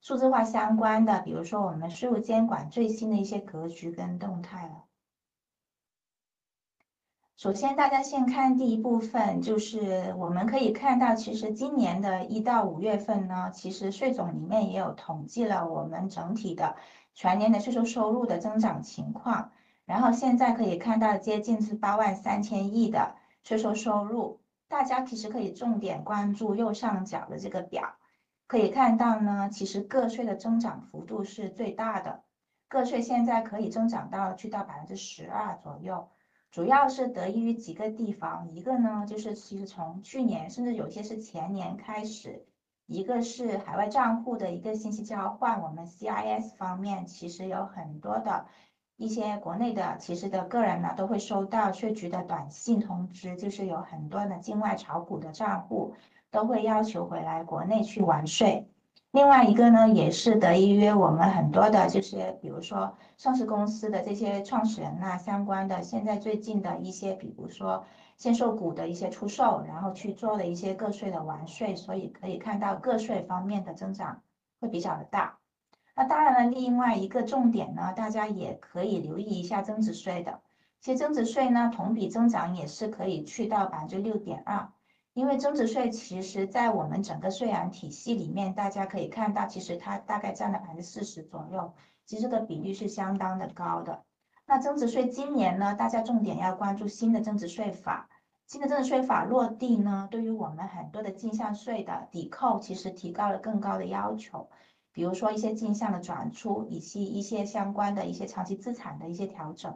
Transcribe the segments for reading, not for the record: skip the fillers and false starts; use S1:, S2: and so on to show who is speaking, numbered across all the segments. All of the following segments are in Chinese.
S1: 数字化相关的，比如说我们税务监管最新的一些格局跟动态了。首先，大家先看第一部分，就是我们可以看到，其实今年的1到5月份呢，其实税总里面也有统计了我们整体的全年的税收收入的增长情况。然后现在可以看到，接近是83000亿的税收收入。大家其实可以重点关注右上角的这个表，可以看到呢，其实个税的增长幅度是最大的，个税现在可以增长去到12%左右。主要是得益于几个地方，一个呢就是其实从去年甚至有些是前年开始，一个是海外账户的一个信息交换，我们 CIS 方面其实有很多的一些国内的其实的个人呢都会收到税局的短信通知，就是有很多的境外炒股的账户都会要求回来国内去完税。另外一个呢，也是得益于我们很多的，就是比如说上市公司的这些创始人呐，相关的现在最近的一些，比如说限售股的一些出售，然后去做了一些个税的完税，所以可以看到个税方面的增长会比较的大。那当然了，另外一个重点呢，大家也可以留意一下增值税的。其实增值税呢，同比增长也是可以去到6.2%。因为增值税其实在我们整个税额体系里面，大家可以看到，其实它大概占了40%左右，其实这个比率是相当的高的。那增值税今年呢，大家重点要关注新的增值税法。新的增值税法落地呢，对于我们很多的进项税的抵扣，其实提高了更高的要求。比如说一些进项的转出，以及一些相关的一些长期资产的一些调整。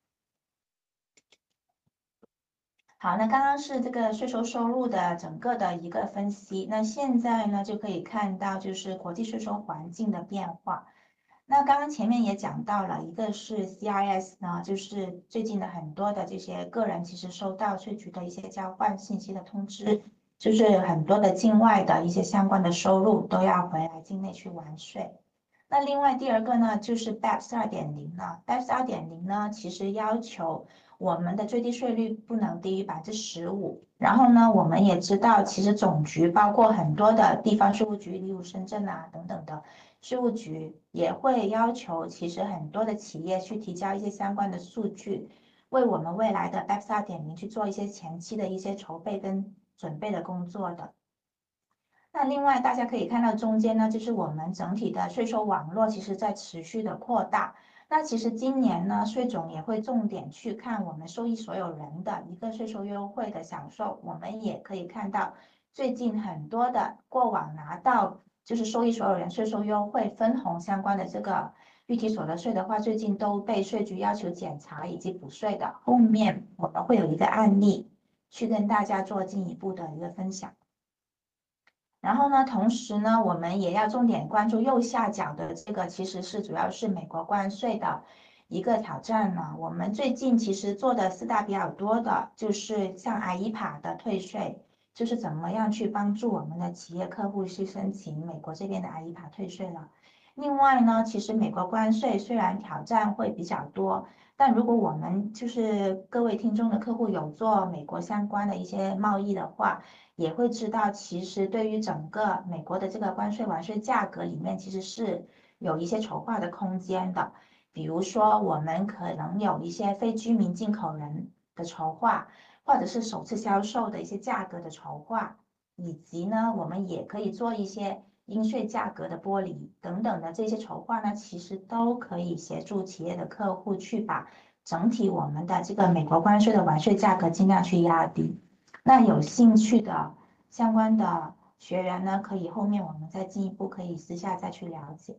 S1: 好，那刚刚是这个税收收入的整个的一个分析，那现在呢就可以看到就是国际税收环境的变化。那刚刚前面也讲到了，一个是 CIS 呢，就是最近的很多的这些个人其实收到税局的一些交换信息的通知，就是很多的境外的一些相关的收入都要回来境内去完税。那另外第二个呢，就是 BEPS 2.0呢，BEPS 2.0呢，其实要求我们的最低税率不能低于15%。然后呢，我们也知道，其实总局包括很多的地方税务局，例如深圳啊等等的税务局，也会要求其实很多的企业去提交一些相关的数据，为我们未来的 BEPS 2.0去做一些前期的一些筹备跟准备的工作的。那另外，大家可以看到中间呢，就是我们整体的税收网络其实在持续的扩大。那其实今年呢，税总也会重点去看我们受益所有人的一个税收优惠的享受。我们也可以看到，最近很多的过往拿到就是受益所有人税收优惠分红相关的这个具体所得税的话，最近都被税局要求检查以及补税的。后面我们会有一个案例去跟大家做进一步的一个分享。然后呢，同时呢，我们也要重点关注右下角的这个，其实是主要是美国关税的一个挑战呢。我们最近其实做的4大比较多的，就是像 IEPA 的退税，就是怎么样去帮助我们的企业客户去申请美国这边的 IEPA 退税了。另外呢，其实美国关税虽然挑战会比较多，但如果我们就是各位听众的客户有做美国相关的一些贸易的话，也会知道，其实对于整个美国的这个关税完税价格里面，其实是有一些筹划的空间的。比如说，我们可能有一些非居民进口人的筹划，或者是首次销售的一些价格的筹划，以及呢，我们也可以做一些应税价格的剥离等等的这些筹划呢，其实都可以协助企业的客户去把整体我们的这个美国关税的完税价格尽量去压低。那有兴趣的相关的学员呢，可以后面我们再进一步可以私下再去了解。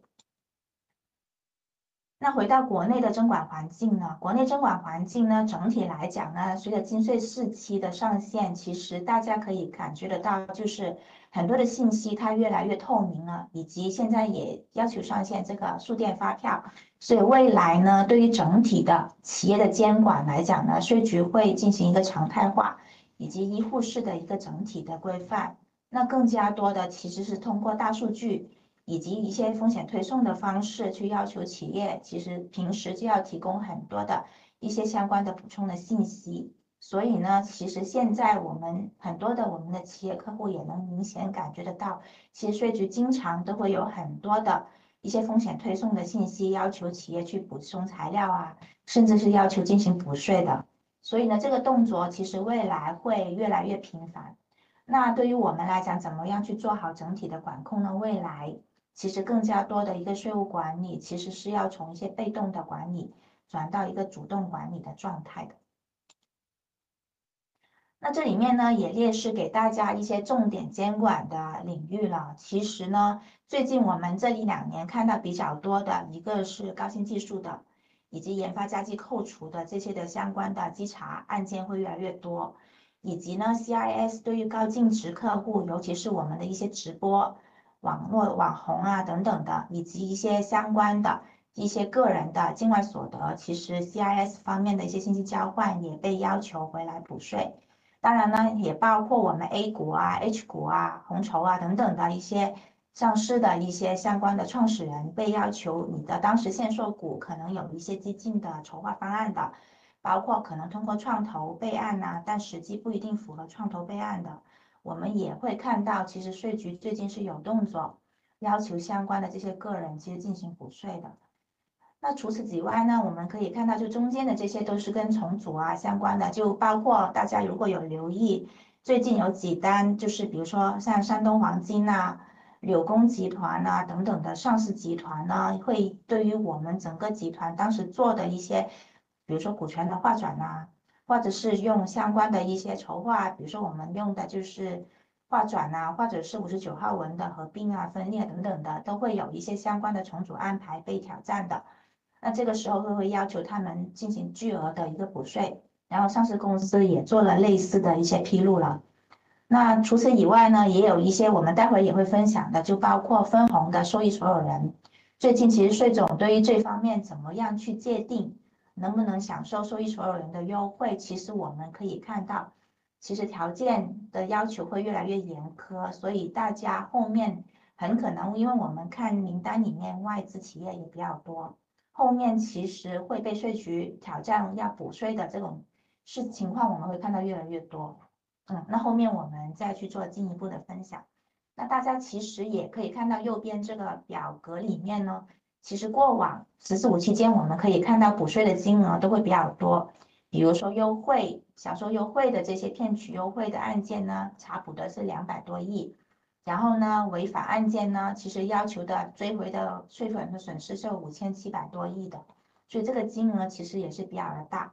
S1: 那回到国内的征管环境呢？国内征管环境呢，整体来讲呢，随着金税4期的上线，其实大家可以感觉得到，就是很多的信息它越来越透明了，以及现在也要求上线这个数电发票，所以未来呢，对于整体的企业的监管来讲呢，税局会进行一个常态化以及依户式的一个整体的规范。那更加多的其实是通过大数据。以及一些风险推送的方式去要求企业，其实平时就要提供很多的一些相关的补充的信息。 所以呢，其实现在我们很多的我们的企业客户也能明显感觉得到，其实税局经常都会有很多的一些风险推送的信息，要求企业去补充材料啊，甚至是要求进行补税的。所以呢，这个动作其实未来会越来越频繁。那对于我们来讲，怎么样去做好整体的管控呢？未来其实更加多的一个税务管理，其实是要从一些被动的管理转到一个主动管理的状态的。那这里面呢，也列示给大家一些重点监管的领域了。其实呢，最近我们这一两年看到比较多的，一个是高新技术的，以及研发加计扣除的这些的相关的稽查案件会越来越多，以及呢，CIS 对于高净值客户，尤其是我们的一些直播、网络网红啊等等的，以及一些相关的一些个人的境外所得，其实 CIS 方面的一些信息交换也被要求回来补税。当然呢，也包括我们 A 股啊、H 股啊、红筹啊等等的一些上市的一些相关的创始人被要求你的当时限售股可能有一些激进的筹划方案的，包括可能通过创投备案呐、但实际不一定符合创投备案的，我们也会看到，其实税局最近是有动作，要求相关的这些个人其实进行补税的。那除此之外呢，我们可以看到，就中间的这些都是跟重组啊相关的，就包括大家如果有留意，最近有几单，就是比如说像山东黄金呐、柳工集团呐、等等的上市集团呢，会对于我们整个集团当时做的一些，比如说股权的划转呐、或者是用相关的一些筹划，比如说我们用的就是划转呐、或者是59号文的合并啊、分裂等等的，都会有一些相关的重组安排被挑战的。那这个时候会要求他们进行巨额的一个补税，然后上市公司也做了类似的一些披露了。那除此以外呢，也有一些我们待会儿也会分享的，就包括分红的受益所有人。最近其实税总对于这方面怎么样去界定，能不能享受受益所有人的优惠，其实我们可以看到，其实条件的要求会越来越严苛，所以大家后面很可能，因为我们看名单里面外资企业也比较多。后面其实会被税局挑战要补税的这种情况，我们会看到越来越多。那后面我们再去做进一步的分享。那大家其实也可以看到右边这个表格里面呢，其实过往“十四五”期间，我们可以看到补税的金额都会比较多，比如说优惠、享受优惠的这些骗取优惠的案件呢，查补的是200多亿。然后呢，违法案件呢，其实要求的追回的税款和损失是有5700多亿的，所以这个金额其实也是比较的大。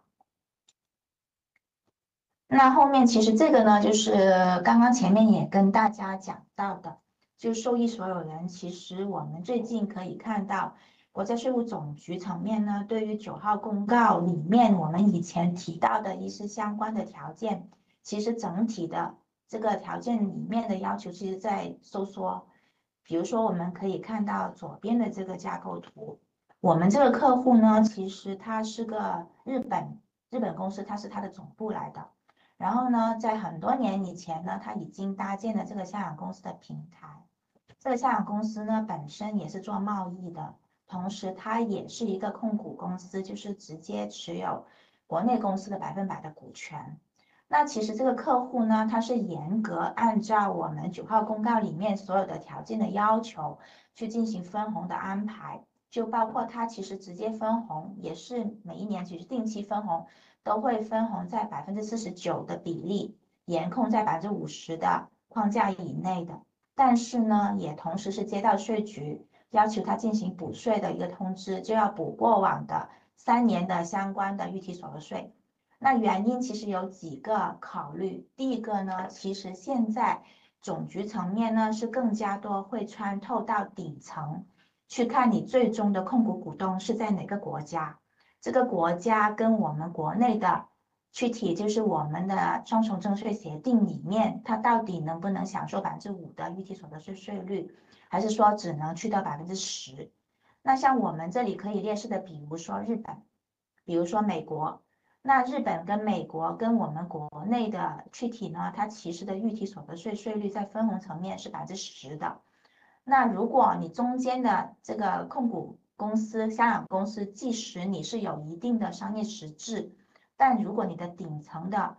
S1: 那后面其实这个呢，就是刚刚前面也跟大家讲到的，就受益所有人，其实我们最近可以看到，国家税务总局层面呢，对于9号公告里面我们以前提到的一些相关的条件，其实整体的这个条件里面的要求，其实在收缩。比如说，我们可以看到左边的这个架构图，我们这个客户呢，其实他是个日本公司，它是它的总部来的。然后呢，在很多年以前呢，他已经搭建了这个香港公司的平台。这个香港公司呢，本身也是做贸易的，同时它也是一个控股公司，就是直接持有国内公司的100%的股权。那其实这个客户呢，他是严格按照我们9号公告里面所有的条件的要求去进行分红的安排，就包括他其实直接分红，也是每一年其实定期分红。都会分红在49%的比例，严控在50%的框架以内的。但是呢，也同时是接到税局要求他进行补税的一个通知，就要补过往的3年的相关的预提所得税。那原因其实有几个考虑，第一个呢，其实现在总局层面呢是更加多会穿透到顶层，去看你最终的控股股东是在哪个国家。这个国家跟我们国内的具体就是我们的双重征税协定里面，它到底能不能享受5%的预提所得税税率，还是说只能去到10%？那像我们这里可以列示的，比如说日本，比如说美国，那日本跟美国跟我们国内的具体呢，它其实的预提所得税税率在分红层面是10%的。那如果你中间的这个控股公司、香港公司，即使你是有一定的商业实质，但如果你的顶层的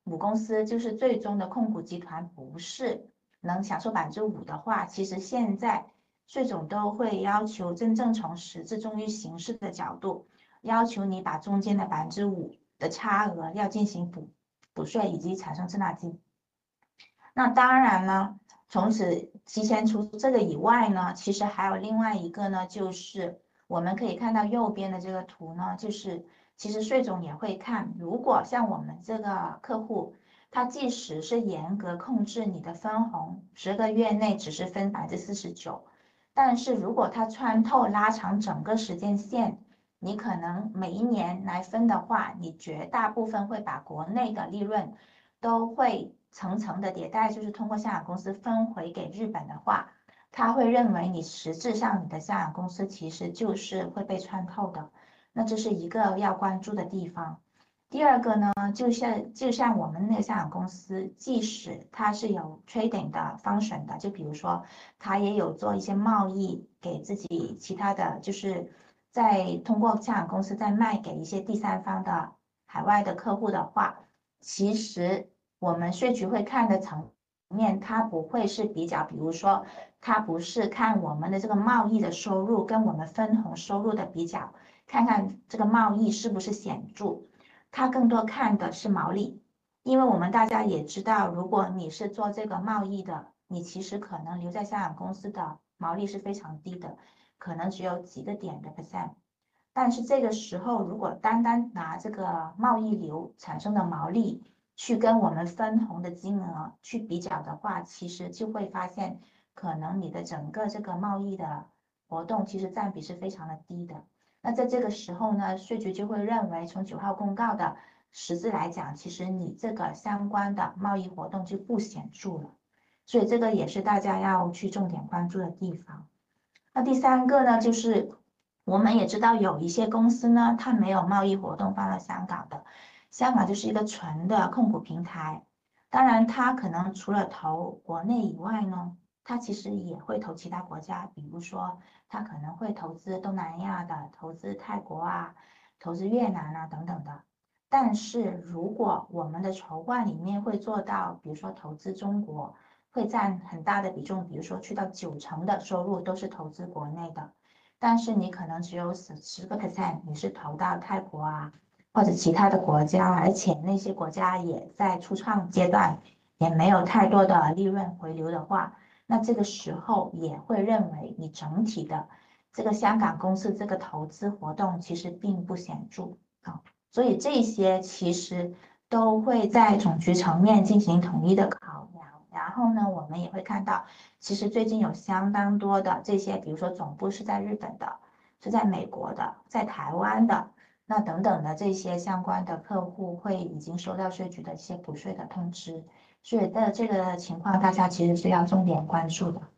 S1: 母公司就是最终的控股集团不是能享受5%的话，其实现在税总都会要求真正从实质重于形式的角度，要求你把中间的5%的差额要进行补税以及产生滞纳金。那当然呢，从此提前除这个以外呢，其实还有另外一个呢，就是我们可以看到右边的这个图呢，就是其实税总也会看，如果像我们这个客户，他即使是严格控制你的分红，10个月内只是分49%，但是如果他穿透拉长整个时间线，你可能每一年来分的话，你绝大部分会把国内的利润都会层层的迭代，就是通过香港公司分回给日本的话，他会认为你实质上你的香港公司其实就是会被穿透的，那这是一个要关注的地方。第二个呢，就像我们那个香港公司，即使它是有 trading 的 function 的，就比如说它也有做一些贸易给自己其他的，就是在通过香港公司再卖给一些第三方的海外的客户的话，其实我们税局会看的层面，它不会是比较，比如说它不是看我们的这个贸易的收入跟我们分红收入的比较，看看这个贸易是不是显著。他更多看的是毛利，因为我们大家也知道，如果你是做这个贸易的，你其实可能留在香港公司的毛利是非常低的，可能只有几个点的 percent。但是这个时候，如果单单拿这个贸易流产生的毛利去跟我们分红的金额去比较的话，其实就会发现，可能你的整个这个贸易的活动其实占比是非常的低的。那在这个时候呢，税局就会认为，从9号公告的实质来讲，其实你这个相关的贸易活动就不显著了，所以这个也是大家要去重点关注的地方。那第三个呢，就是我们也知道有一些公司呢，它没有贸易活动放到香港的，香港就是一个纯的控股平台。当然，它可能除了投国内以外呢，它其实也会投其他国家，比如说它可能会投资东南亚的，投资泰国啊，投资越南啊等等的。但是如果我们的筹划里面会做到，比如说投资中国，会占很大的比重，比如说去到90%的收入都是投资国内的，但是你可能只有10个%你是投到泰国啊或者其他的国家，而且那些国家也在初创阶段，也没有太多的利润回流的话，那这个时候也会认为你整体的这个香港公司这个投资活动其实并不显著啊，所以这些其实都会在总局层面进行统一的考量。然后呢，我们也会看到，其实最近有相当多的这些，比如说总部是在日本的，是在美国的，在台湾的，那等等的这些相关的客户会已经收到税局的一些补税的通知，所以的这个情况，大家其实是要重点关注的。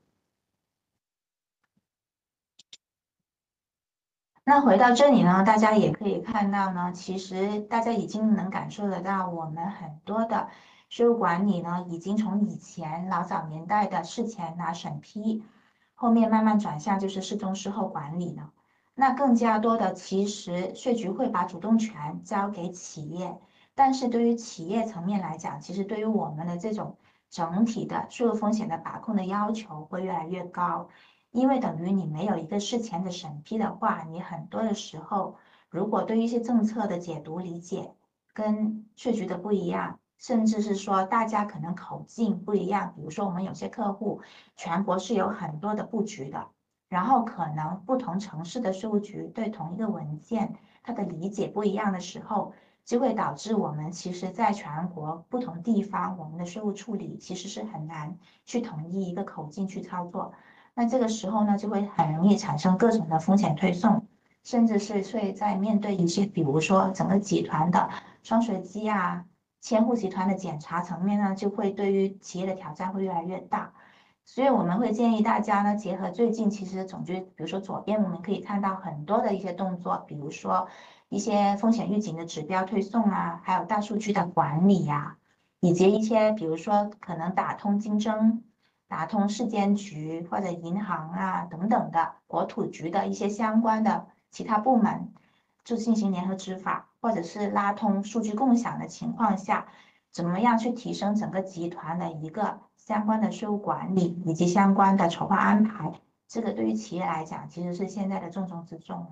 S1: 那回到这里呢，大家也可以看到呢，其实大家已经能感受得到，我们很多的税务管理呢，已经从以前老早年代的事前拿审批，后面慢慢转向就是事中事后管理了。那更加多的，其实税局会把主动权交给企业，但是对于企业层面来讲，其实对于我们的这种整体的税务风险的把控的要求会越来越高。因为等于你没有一个事前的审批的话，你很多的时候，如果对于一些政策的解读理解跟税局的不一样，甚至是说大家可能口径不一样，比如说我们有些客户全国是有很多的布局的，然后可能不同城市的税务局对同一个文件它的理解不一样的时候，就会导致我们其实在全国不同地方，我们的税务处理其实是很难去统一一个口径去操作。那这个时候呢，就会很容易产生各种的风险推送，甚至是会在面对一些，比如说整个集团的双随机啊、千户集团的检查层面呢，就会对于企业的挑战会越来越大。所以我们会建议大家呢，结合最近其实总局，比如说左边我们可以看到很多的一些动作，比如说一些风险预警的指标推送啊，还有大数据的管理呀、以及一些比如说可能打通经侦。打通市监局或者银行啊等等的国土局的一些相关的其他部门，就进行联合执法，或者是拉通数据共享的情况下， 怎么样去提升整个集团的一个相关的税务管理以及相关的筹划安排，这个对于企业来讲，其实是现在的重中之重。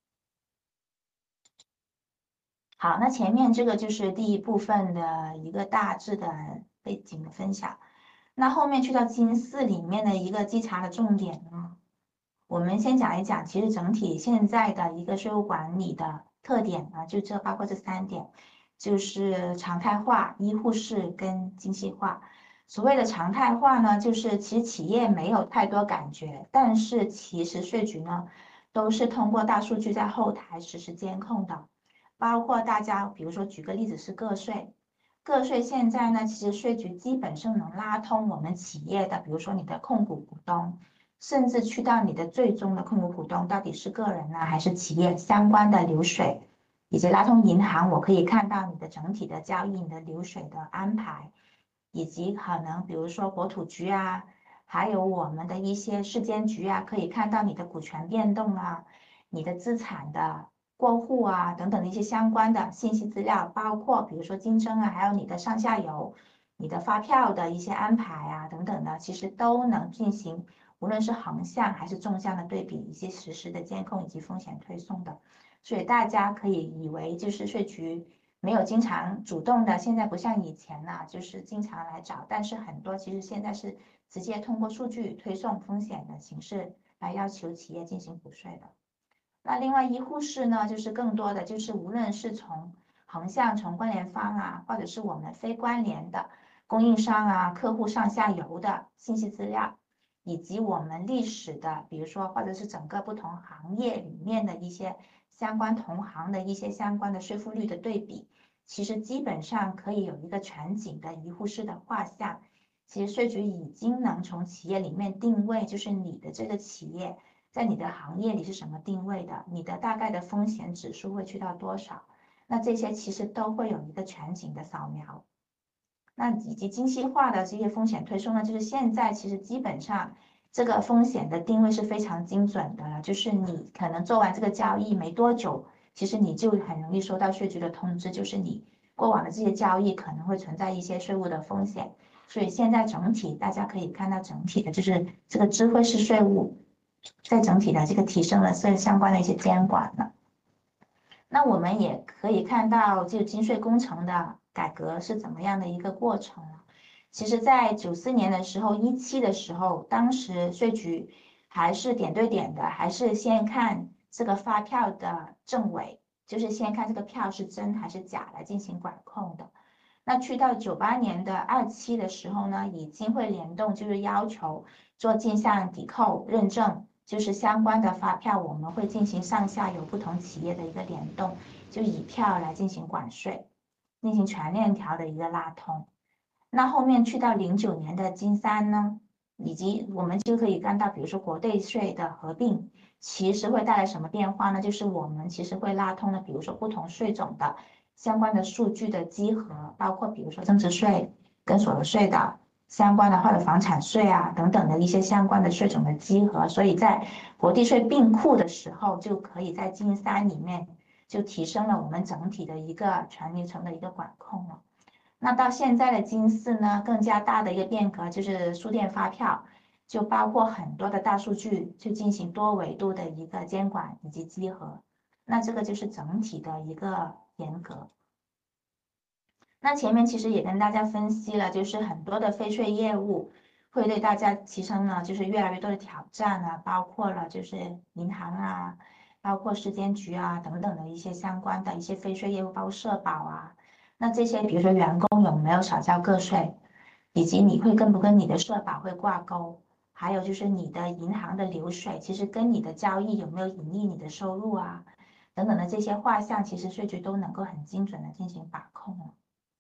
S1: 好，那前面这个就是第一部分的一个大致的背景的分享。那后面去到金四里面的一个稽查的重点呢，我们先讲一讲，其实整体现在的一个税务管理的特点呢，就这包括这3点，就是常态化、医护式跟精细化。所谓的常态化呢，就是其实企业没有太多感觉，但是其实税局呢，都是通过大数据在后台实时监控的，包括大家，比如说举个例子是个税。个税现在呢，其实税局基本上能拉通我们企业的，比如说你的控股股东，甚至去到你的最终的控股股东到底是个人呢，还是企业相关的流水，以及拉通银行，我可以看到你的整体的交易、你的流水的安排，以及可能比如说国土局啊，还有我们的一些市监局啊，可以看到你的股权变动啊，你的资产的过户啊等等的一些相关的信息资料，包括比如说竞争啊，还有你的上下游、你的发票的一些安排啊等等的，其实都能进行，无论是横向还是纵向的对比，以及实时的监控以及风险推送的。所以大家可以以为就是税局没有经常主动的，现在不像以前了，就是经常来找，但是很多其实现在是直接通过数据推送风险的形式来要求企业进行补税的。那另外医护室呢，就是更多的就是无论是从横向从关联方啊，或者是我们非关联的供应商啊、客户上下游的信息资料，以及我们历史的，比如说或者是整个不同行业里面的一些相关同行的一些相关的税负率的对比，其实基本上可以有一个全景的医护室的画像。其实税局已经能从企业里面定位，就是你的这个企业。在你的行业里是什么定位的？你的大概的风险指数会去到多少？那这些其实都会有一个全景的扫描。那以及精细化的这些风险推送呢，就是现在其实基本上这个风险的定位是非常精准的了。就是你可能做完这个交易没多久，其实你就很容易收到税局的通知，就是你过往的这些交易可能会存在一些税务的风险。所以现在整体大家可以看到整体的就是这个智慧式税务。在整体的这个提升了相关的一些监管呢。那我们也可以看到，就金税工程的改革是怎么样的一个过程呢？其实，在94年的时候，17的时候，当时税局还是点对点的，还是先看这个发票的正伪，就是先看这个票是真还是假来进行管控的。那去到98年的27的时候呢，已经会联动，就是要求做进项抵扣认证，就是相关的发票，我们会进行上下游不同企业的一个联动，就以票来进行管税，进行全链条的一个拉通。那后面去到09年的金三呢，以及我们就可以看到，比如说国税税的合并，其实会带来什么变化呢？就是我们其实会拉通了，比如说不同税种的相关的数据的集合，包括比如说增值税跟所得税的相关的，或者房产税啊等等的一些相关的税种的集合，所以在国地税并库的时候，就可以在金三里面就提升了我们整体的一个全流程的一个管控了。那到现在的金四呢，更加大的一个变革就是书店发票，就包括很多的大数据，去进行多维度的一个监管以及稽核。那这个就是整体的一个严格。那前面其实也跟大家分析了，就是很多的非税业务会对大家提升了就是越来越多的挑战啊，包括了就是银行啊，包括市监局啊等等的一些相关的一些非税业务，包括社保啊。那这些比如说员工有没有少交个税，以及你会跟不跟你的社保会挂钩，还有就是你的银行的流水，其实跟你的交易有没有盈利，你的收入啊等等的这些画像，其实税局都能够很精准的进行把控了。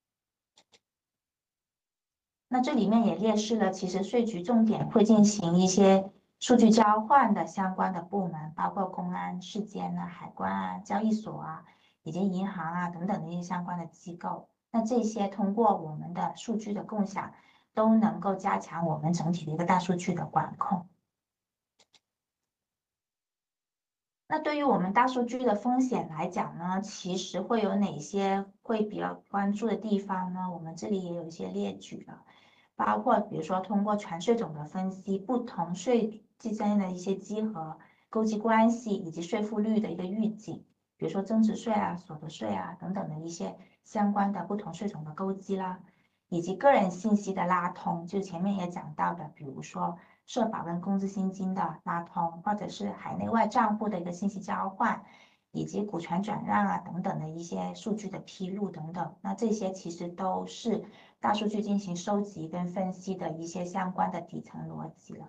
S1: 那这里面也列示了，其实税局重点会进行一些数据交换的相关的部门，包括公安、市监啊、海关啊、交易所啊，以及银行啊等等的一些相关的机构。那这些通过我们的数据的共享，都能够加强我们整体的一个大数据的管控。 那对于我们大数据的风险来讲呢，其实会有哪些会比较关注的地方呢？我们这里也有一些列举了，包括比如说通过全税种的分析，不同税之间的一些稽核、勾稽关系以及税负率的一个预警，比如说增值税啊、所得税啊等等的一些相关的不同税种的勾稽啦，以及个人信息的拉通，就前面也讲到的，比如说社保跟公积金的拉通，或者是海内外账户的一个信息交换，以及股权转让啊等等的一些数据的披露等等，那这些其实都是大数据进行收集跟分析的一些相关的底层逻辑了。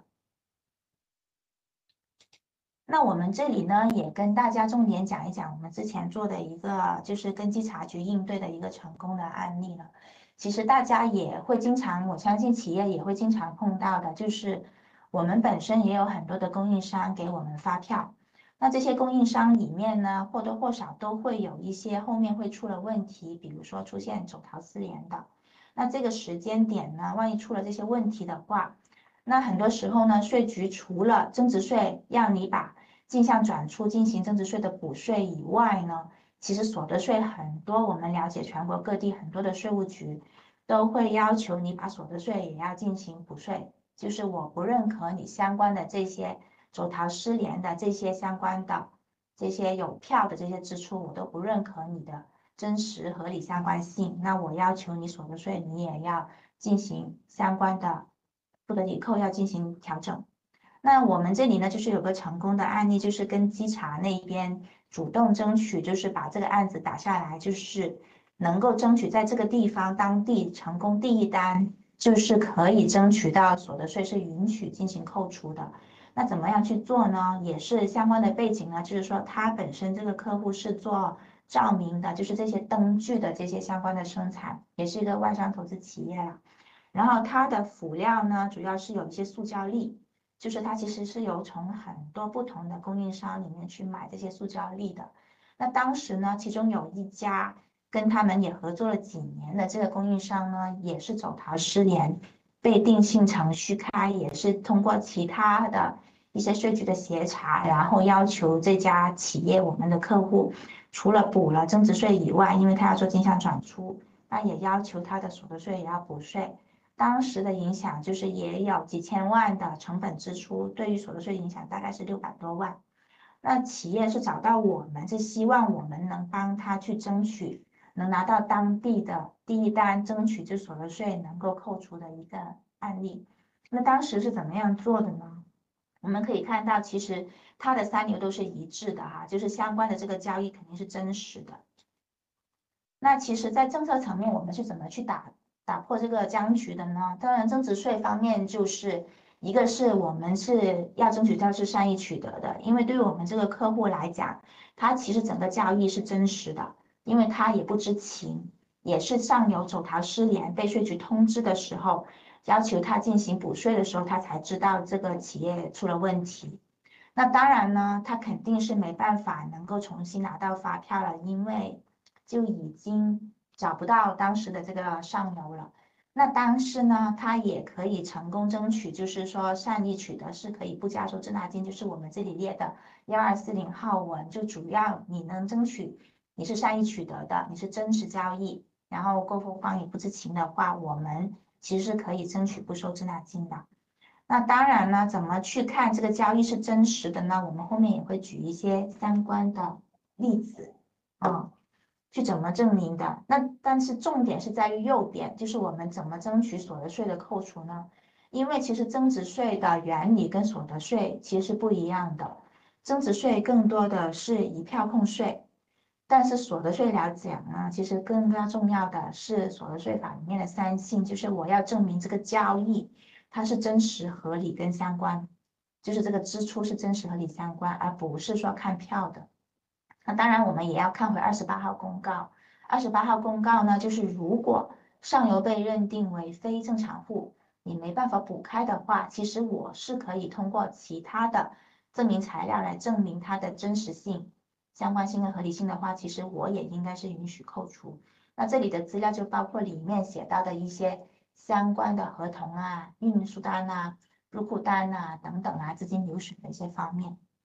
S1: 那我们这里呢，也跟大家重点讲一讲我们之前做的一个就是跟稽查局应对的一个成功的案例了。其实大家也会经常，我相信企业也会经常碰到的，就是我们本身也有很多的供应商给我们发票，那这些供应商里面呢，或多或少都会有一些后面会出了问题，比如说出现走逃失联的。那这个时间点呢，万一出了这些问题的话，那很多时候呢，税局除了增值税让你把进项转出进行增值税的补税以外呢，其实所得税很多，我们了解全国各地很多的税务局都会要求你把所得税也要进行补税，就是我不认可你相关的这些走逃失联的这些相关的这些有票的这些支出，我都不认可你的真实合理相关性，那我要求你所得税你也要进行相关的不得抵扣要进行调整。那我们这里呢，就是有个成功的案例，就是跟稽查那边主动争取，就是把这个案子打下来，就是能够争取在这个地方当地成功第一单，就是可以争取到所得税是允许进行扣除的。那怎么样去做呢？也是相关的背景呢，就是说他本身这个客户是做照明的，就是这些灯具的这些相关的生产，也是一个外商投资企业了。然后它的辅料呢，主要是有一些塑胶粒，就是它其实是由从很多不同的供应商里面去买这些塑胶粒的。那当时呢，其中有一家跟他们也合作了几年的这个供应商呢，也是走逃失联，被定性程序开，也是通过其他的一些税局的协查，然后要求这家企业我们的客户除了补了增值税以外，因为他要做进项转出，那也要求他的所得税也要补税。当时的影响就是也有几千万的成本支出，对于所得税影响大概是600多万。那企业是找到我们，是希望我们能帮他去争取，能拿到当地的第一单，争取这所得税能够扣除的一个案例。那当时是怎么样做的呢？我们可以看到，其实它的三流都是一致的哈，就是相关的这个交易肯定是真实的。那其实，在政策层面，我们是怎么去打破这个僵局的呢？当然，增值税方面就是一个是我们是要争取到是善意取得的，因为对于我们这个客户来讲，他其实整个交易是真实的，因为他也不知情，也是上游走逃失联被税局通知的时候，要求他进行补税的时候，他才知道这个企业出了问题。那当然呢，他肯定是没办法能够重新拿到发票了，因为就已经找不到当时的这个上游了。那但是呢，他也可以成功争取，就是说善意取得是可以不加收滞纳金，就是我们这里列的1240号文，就主要你能争取你是善意取得的，你是真实交易，然后购付方也不知情的话，我们其实是可以争取不收滞纳金的。那当然呢，怎么去看这个交易是真实的呢？我们后面也会举一些相关的例子，啊，去怎么证明的。那但是重点是在于右边，就是我们怎么争取所得税的扣除呢？因为其实增值税的原理跟所得税其实是不一样的，增值税更多的是一票控税，但是所得税来讲呢，其实更加重要的是所得税法里面的三性，就是我要证明这个交易它是真实合理跟相关，就是这个支出是真实合理相关，而不是说看票的。那当然我们也要看回28号公告，28号公告呢，就是如果上游被认定为非正常户，你没办法补开的话，其实我是可以通过其他的证明材料来证明它的真实性。相关性跟合理性的话，其实我也应该是允许扣除。那这里的资料就包括里面写到的一些相关的合同啊、运输单啊、入库单啊等等啊、资金流水的一些方面。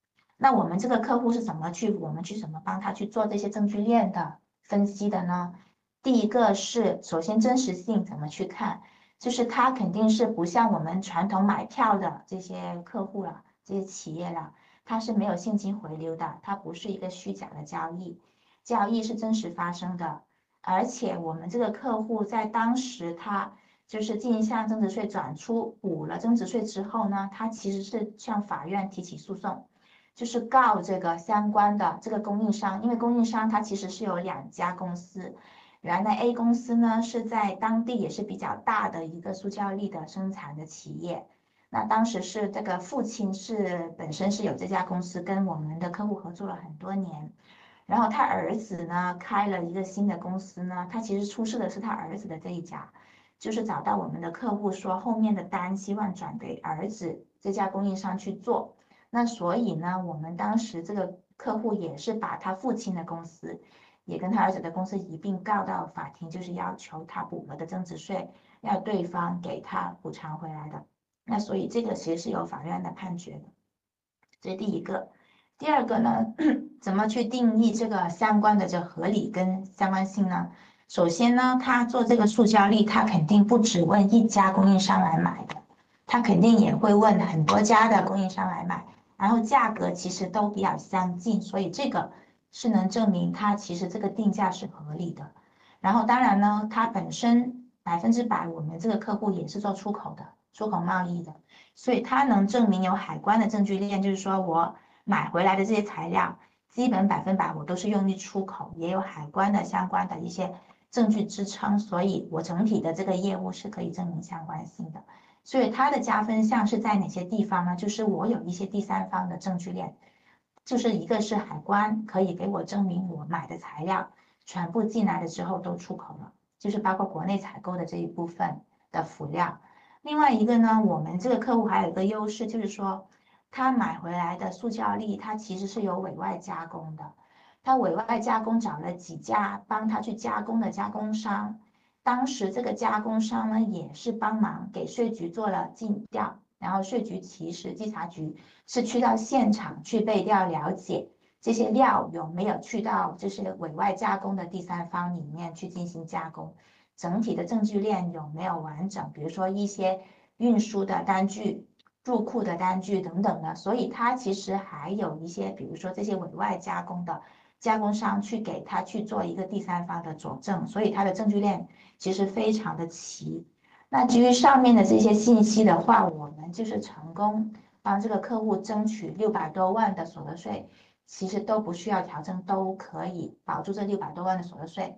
S1: 那我们这个客户是怎么去帮他去做这些证据链的分析的呢？第一个是首先真实性怎么去看，就是他肯定是不像我们传统买票的这些客户了，这些企业了，它是没有现金回流的，它不是一个虚假的交易，交易是真实发生的。而且我们这个客户在当时他就是进项增值税转出补了增值税之后呢，他其实是向法院提起诉讼，就是告这个相关的这个供应商，因为供应商他其实是有2家公司。原来 A 公司呢是在当地也是比较大的一个塑胶粒的生产的企业，那当时是这个父亲本身是有这家公司，跟我们的客户合作了很多年，然后他儿子呢开了一个新的公司呢，他其实出事的是他儿子的这一家，就是找到我们的客户说后面的单希望转给儿子这家供应商去做，那所以呢，我们当时这个客户也是把他父亲的公司。也跟他儿子的公司一并告到法庭，就是要求他补了的增值税，要对方给他补偿回来的。那所以这个其实是有法院的判决的，这是第一个。第二个呢，怎么去定义这个相关的合理跟相关性呢？首先呢，他做这个塑胶粒，他肯定不只问一家供应商来买的，他肯定也会问很多家的供应商来买，然后价格其实都比较相近，所以这个是能证明它其实这个定价是合理的。然后当然呢，它本身100%我们这个客户也是做出口的，出口贸易的，所以它能证明有海关的证据链，就是说我买回来的这些材料，基本100%我都是用于出口，也有海关的相关的一些证据支撑，所以我整体的这个业务是可以证明相关性的。所以它的加分项是在哪些地方呢？就是我有一些第三方的证据链。就是一个是海关可以给我证明我买的材料全部进来了之后都出口了，就是包括国内采购的这一部分的辅料。另外一个呢，我们这个客户还有一个优势，就是说他买回来的塑胶粒，它其实是有委外加工的。他委外加工找了几家帮他去加工的加工商，当时这个加工商呢也是帮忙给税局做了尽调，然后税局其实稽查局是去到现场去备调了解这些料有没有去到就是委外加工的第三方里面去进行加工，整体的证据链有没有完整，比如说一些运输的单据、入库的单据等等的，所以它其实还有一些，比如说这些委外加工的加工商去给他去做一个第三方的佐证，所以它的证据链其实非常的齐。那基于上面的这些信息的话，我们就是成功帮这个客户争取600多万的所得税，其实都不需要调整，都可以保住这600多万的所得税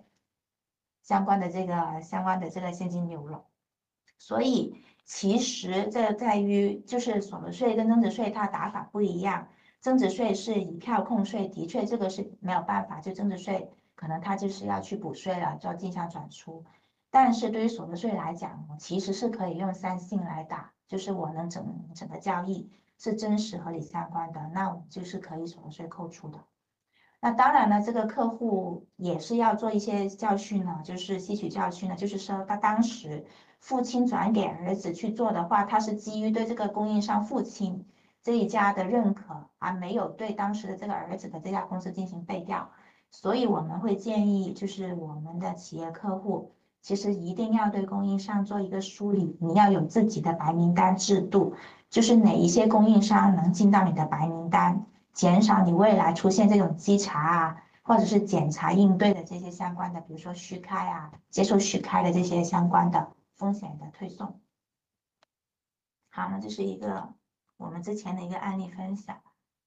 S1: 相关的这个现金流了。所以其实这在于就是所得税跟增值税它打法不一样，增值税是一票控税，的确这个是没有办法，就增值税可能它就是要去补税了，就要进项转出。但是对于所得税来讲，其实是可以用3信来打，就是我能整个交易是真实合理相关的，那我们就是可以所得税扣除的。那当然了，这个客户也是要做一些教训呢，就是吸取教训呢，就是说他当时父亲转给儿子去做的话，他是基于对这个供应商父亲这一家的认可，而没有对当时的这个儿子的这家公司进行备调。所以我们会建议，就是我们的企业客户，其实一定要对供应商做一个梳理，你要有自己的白名单制度，就是哪一些供应商能进到你的白名单。减少你未来出现这种稽查啊，或者是检查应对的这些相关的，比如说续开啊，接受续开的这些相关的风险的推送。好，那这是一个我们之前的一个案例分享。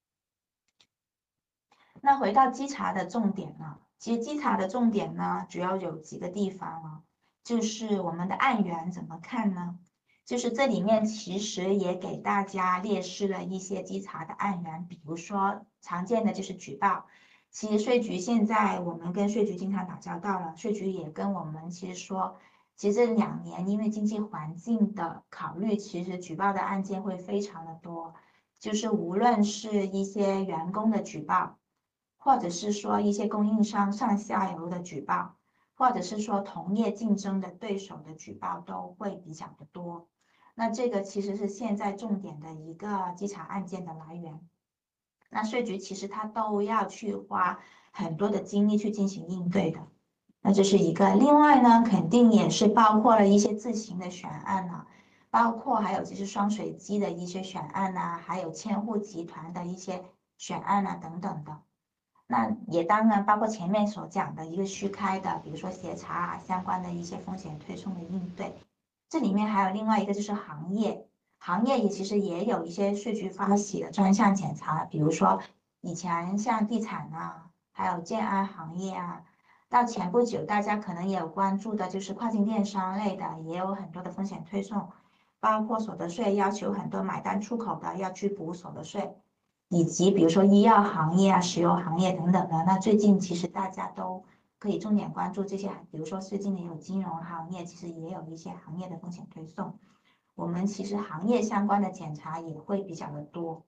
S1: 那回到稽查的重点呢，其实稽查的重点呢，主要有几个地方啊，就是我们的案源怎么看呢？就是这里面其实也给大家列示了一些稽查的案源，比如说常见的就是举报。其实税局现在我们跟税局经常打交道了，税局也跟我们其实说，其实这2年因为经济环境的考虑，其实举报的案件会非常的多，就是无论是一些员工的举报。或者是说一些供应商上下游的举报，或者是说同业竞争的对手的举报都会比较的多。那这个其实是现在重点的一个稽查案件的来源。 那税局其实它都要去花很多的精力去进行应对的。那这是一个。另外呢，肯定也是包括了一些自行的选案啊，包括还有就是双随机的一些选案呐，还有千户集团的一些选案啊等等的。那也当然包括前面所讲的一个虚开的，比如说协查啊相关的一些风险推送的应对。这里面还有另外一个就是行业，行业也其实也有一些税局发起的专项检查，比如说以前像地产啊，还有建安行业啊，到前不久大家可能也有关注的就是跨境电商类的，也有很多的风险推送，包括所得税要求很多买单出口的要去补所得税。以及比如说医药行业啊、石油行业等等的，那最近其实大家都可以重点关注这些，比如说最近也有金融行业，其实也有一些行业的风险推送。我们其实行业相关的检查也会比较的多，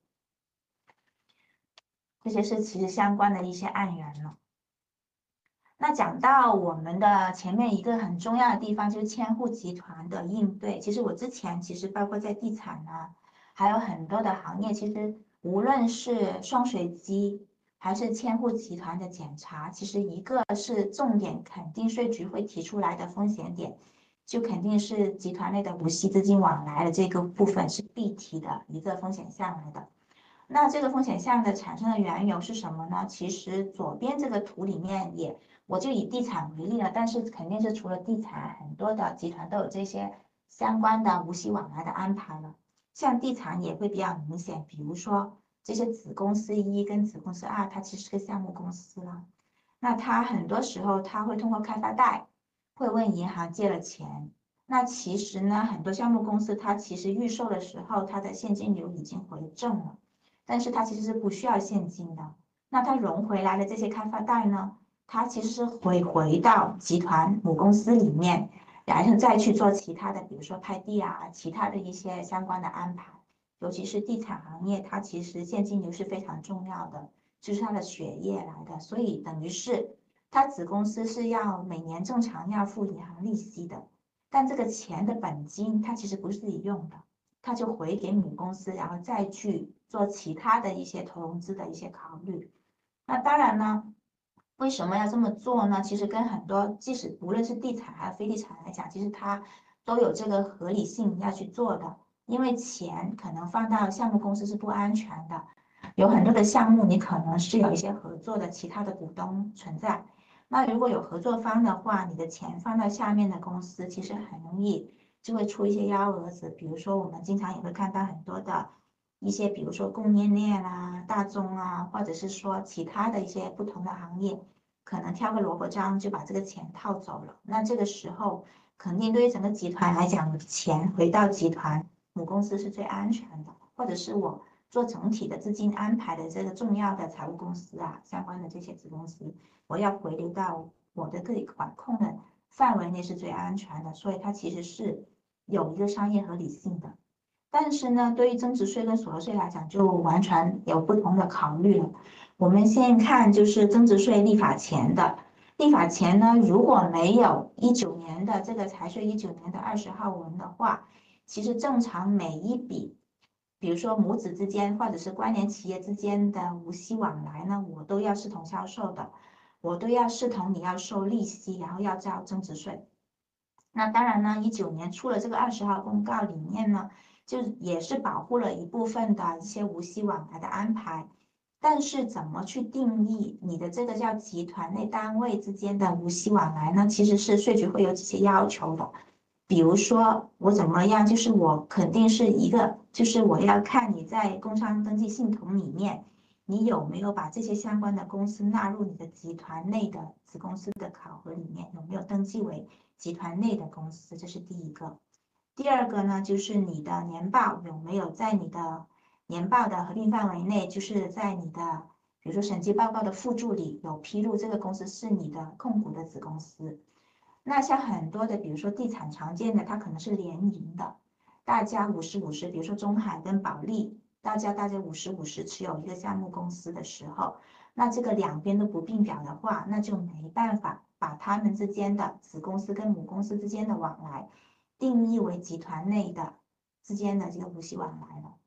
S1: 这些是其实相关的一些案源了。那讲到我们的前面一个很重要的地方，就是千户集团的应对。其实我之前其实包括在地产啊，还有很多的行业，其实无论是双随机还是千户集团的检查，其实一个是重点，肯定税局会提出来的风险点，就肯定是集团内的无息资金往来的这个部分是必提的一个风险项来的。那这个风险项的产生的缘由是什么呢？其实左边这个图里面也，我就以地产为例了，但是肯定是除了地产，很多的集团都有这些相关的无息往来的安排了。像地产也会比较明显，比如说这些子公司一跟子公司二，它其实是个项目公司了。那它很多时候它会通过开发贷，会问银行借了钱。那其实呢，很多项目公司它其实预售的时候，它的现金流已经回正了。但是它其实是不需要现金的。那它融回来的这些开发贷呢，它其实是会回到集团母公司里面，然后再去做其他的，比如说拍地啊，其他的一些相关的安排。尤其是地产行业，它其实现金流是非常重要的，就是它的血液来的。所以等于是它子公司是要每年正常要付银行利息的，但这个钱的本金它其实不是自己用的。他就回给母公司，然后再去做其他的一些投融资的一些考虑。那当然呢，为什么要这么做呢？其实跟很多，即使无论是地产还是非地产来讲，其实它都有这个合理性要去做的。因为钱可能放到项目公司是不安全的，有很多的项目你可能是有一些合作的其他的股东存在。那如果有合作方的话，你的钱放到下面的公司，其实很容易就会出一些幺蛾子。比如说，我们经常也会看到很多的一些，比如说供应链啊、大宗啊，或者是说其他的一些不同的行业，可能挑个萝卜章就把这个钱套走了。那这个时候，肯定对于整个集团来讲，钱回到集团母公司是最安全的，或者是我做整体的资金安排的这个重要的财务公司啊，相关的这些子公司，我要回流到我的可以管控的范围内是最安全的，所以它其实是有一个商业合理性的。但是呢，对于增值税跟所得税来讲，就完全有不同的考虑了。我们先看就是增值税立法前的，立法前呢，如果没有19年的这个财税19年的20号文的话，其实正常每一笔，比如说母子之间或者是关联企业之间的无息往来呢，我都要视同销售的，我都要视同你要收利息，然后要交增值税。那当然呢，19年出了这个20号公告里面呢，就也是保护了一部分的一些无息往来的安排。但是怎么去定义你的这个叫集团内单位之间的无息往来呢？其实是税局会有这些要求的。比如说我怎么样，就是我肯定是一个，就是我要看你在工商登记系统里面，你有没有把这些相关的公司纳入你的集团内的子公司的考核里面，有没有登记为集团内的公司，这是第一个。第二个呢，就是你的年报有没有在你的年报的合并范围内，就是在你的比如说审计报告的附注里有披露这个公司是你的控股的子公司。那像很多的，比如说地产常见的，它可能是联营的，大家50-50，比如说中海跟保利，大家50-50持有一个项目公司的时候，那这个两边都不并表的话，那就没办法把他们之间的子公司跟母公司之间的往来定义为集团内的之间的这个无息往来了。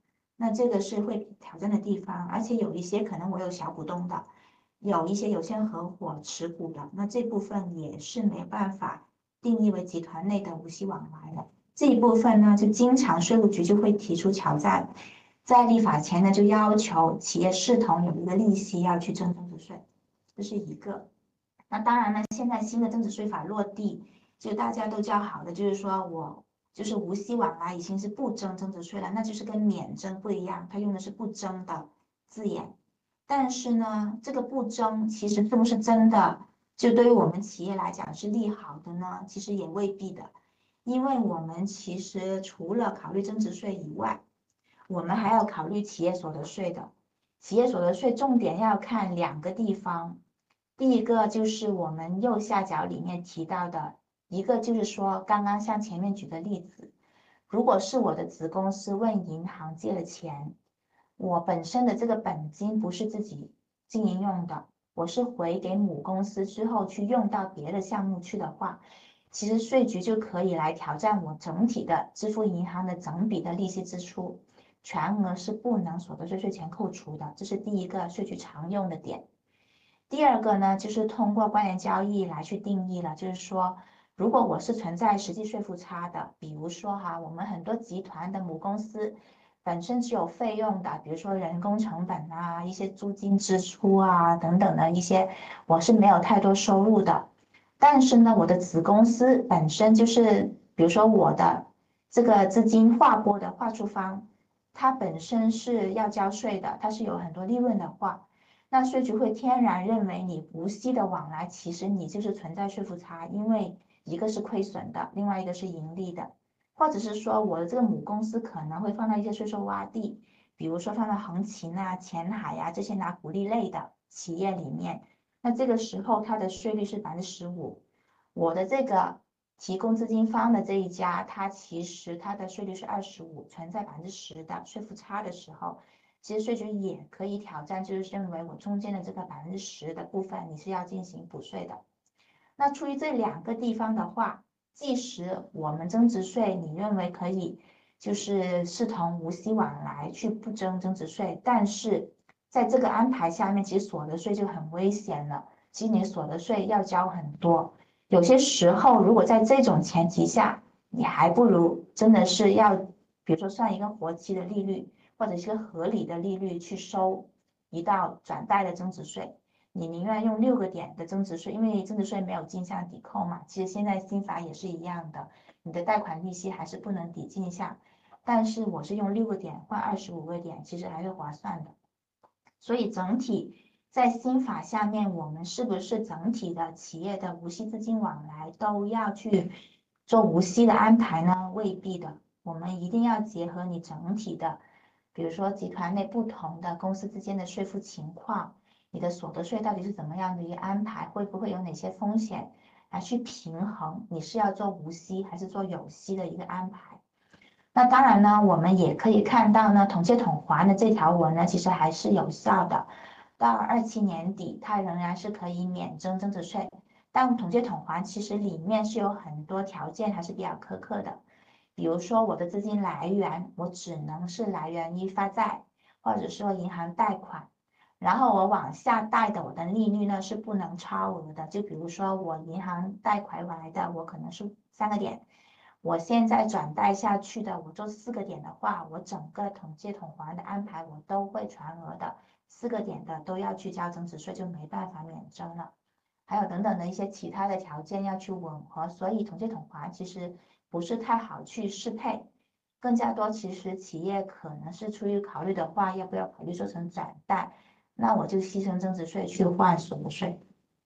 S1: 那这个是会挑战的地方，而且有一些可能我有小股东的，有一些有限合伙持股的，那这部分也是没办法定义为集团内的无息往来的。这一部分呢，就经常税务局就会提出挑战，在立法前呢，就要求企业视同有一个利息要去征增值税，这是一个。那当然呢，现在新的增值税法落地，就大家都叫好的，就是说我就是无息往来已经是不征增值税了，那就是跟免征不一样，它用的是不征的字眼。但是呢，这个不征其实是不是真的，就对于我们企业来讲是利好的呢？其实也未必的，因为我们其实除了考虑增值税以外，我们还要考虑企业所得税的。企业所得税重点要看两个地方，第一个就是我们右下角里面提到的，一个就是说刚刚像前面举的例子，如果是我的子公司问银行借了钱，我本身的这个本金不是自己经营用的，我是回给母公司之后去用到别的项目去的话，其实税局就可以来挑战我整体的支付银行的整笔的利息支出，全额是不能所得税税前扣除的，这是第一个税局常用的点。第二个呢，就是通过关联交易来去定义了，就是说，如果我是存在实际税负差的，比如说哈，我们很多集团的母公司本身只有费用的，比如说人工成本啊、一些租金支出啊等等的一些，我是没有太多收入的。但是呢，我的子公司本身就是，比如说我的这个资金划拨的划出方，它本身是要交税的，它是有很多利润的话。那税局会天然认为你无息的往来，其实你就是存在税负差，因为一个是亏损的，另外一个是盈利的，或者是说我的这个母公司可能会放到一些税收洼地，比如说放到横琴啊、前海呀、这些拿股利类的企业里面，那这个时候它的税率是15%，我的这个提供资金方的这一家，它其实它的税率是25%，存在10%的税负差的时候。其实税局也可以挑战，就是认为我中间的这个10%的部分你是要进行补税的。那出于这两个地方的话，即使我们增值税你认为可以，就是视同无息往来去不征增值税，但是在这个安排下面，其实所得税就很危险了。其实你所得税要交很多，有些时候如果在这种前提下，你还不如真的是要，比如说算一个活期的利率。或者是个合理的利率去收一道转贷的增值税，你宁愿用6个点的增值税，因为增值税没有进项抵扣嘛。其实现在新法也是一样的，你的贷款利息还是不能抵进项，但是我是用6个点换25个点，其实还是划算的。所以整体在新法下面，我们是不是整体的企业的无息资金往来都要去做无息的安排呢？未必的，我们一定要结合你整体的。比如说集团内不同的公司之间的税负情况，你的所得税到底是怎么样的一个安排，会不会有哪些风险，来去平衡你是要做无息还是做有息的一个安排。那当然呢，我们也可以看到呢，统借统还的这条文呢，其实还是有效的，到27年底它仍然是可以免征增值税，但统借统还其实里面是有很多条件还是比较苛刻的。比如说我的资金来源，我只能是来源于发债，或者说银行贷款，然后我往下贷的我的利率呢是不能超额的。就比如说我银行贷款来的，我可能是3个点，我现在转贷下去的，我做4个点的话，我整个统借统还的安排我都会全额的，4个点的都要去交增值税，就没办法免征了。还有等等的一些其他的条件要去吻合，所以统借统还其实不是太好去适配，更加多其实企业可能是出于考虑的话，要不要考虑做成转贷，那我就牺牲增值税去换所得税，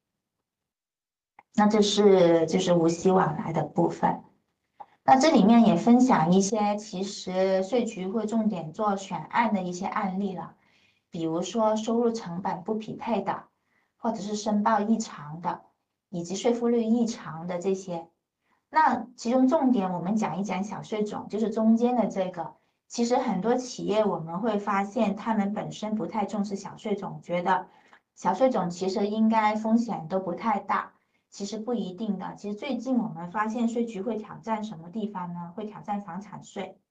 S1: 那这是就是无息往来的部分。那这里面也分享一些，其实税局会重点做选案的一些案例了，比如说收入成本不匹配的，或者是申报异常的，以及税负率异常的这些。那其中重点我们讲一讲小税种，就是中间的这个。其实很多企业我们会发现，他们本身不太重视小税种，觉得小税种其实应该风险都不太大。其实不一定的。其实最近我们发现税局会挑战什么地方呢？会挑战房产税。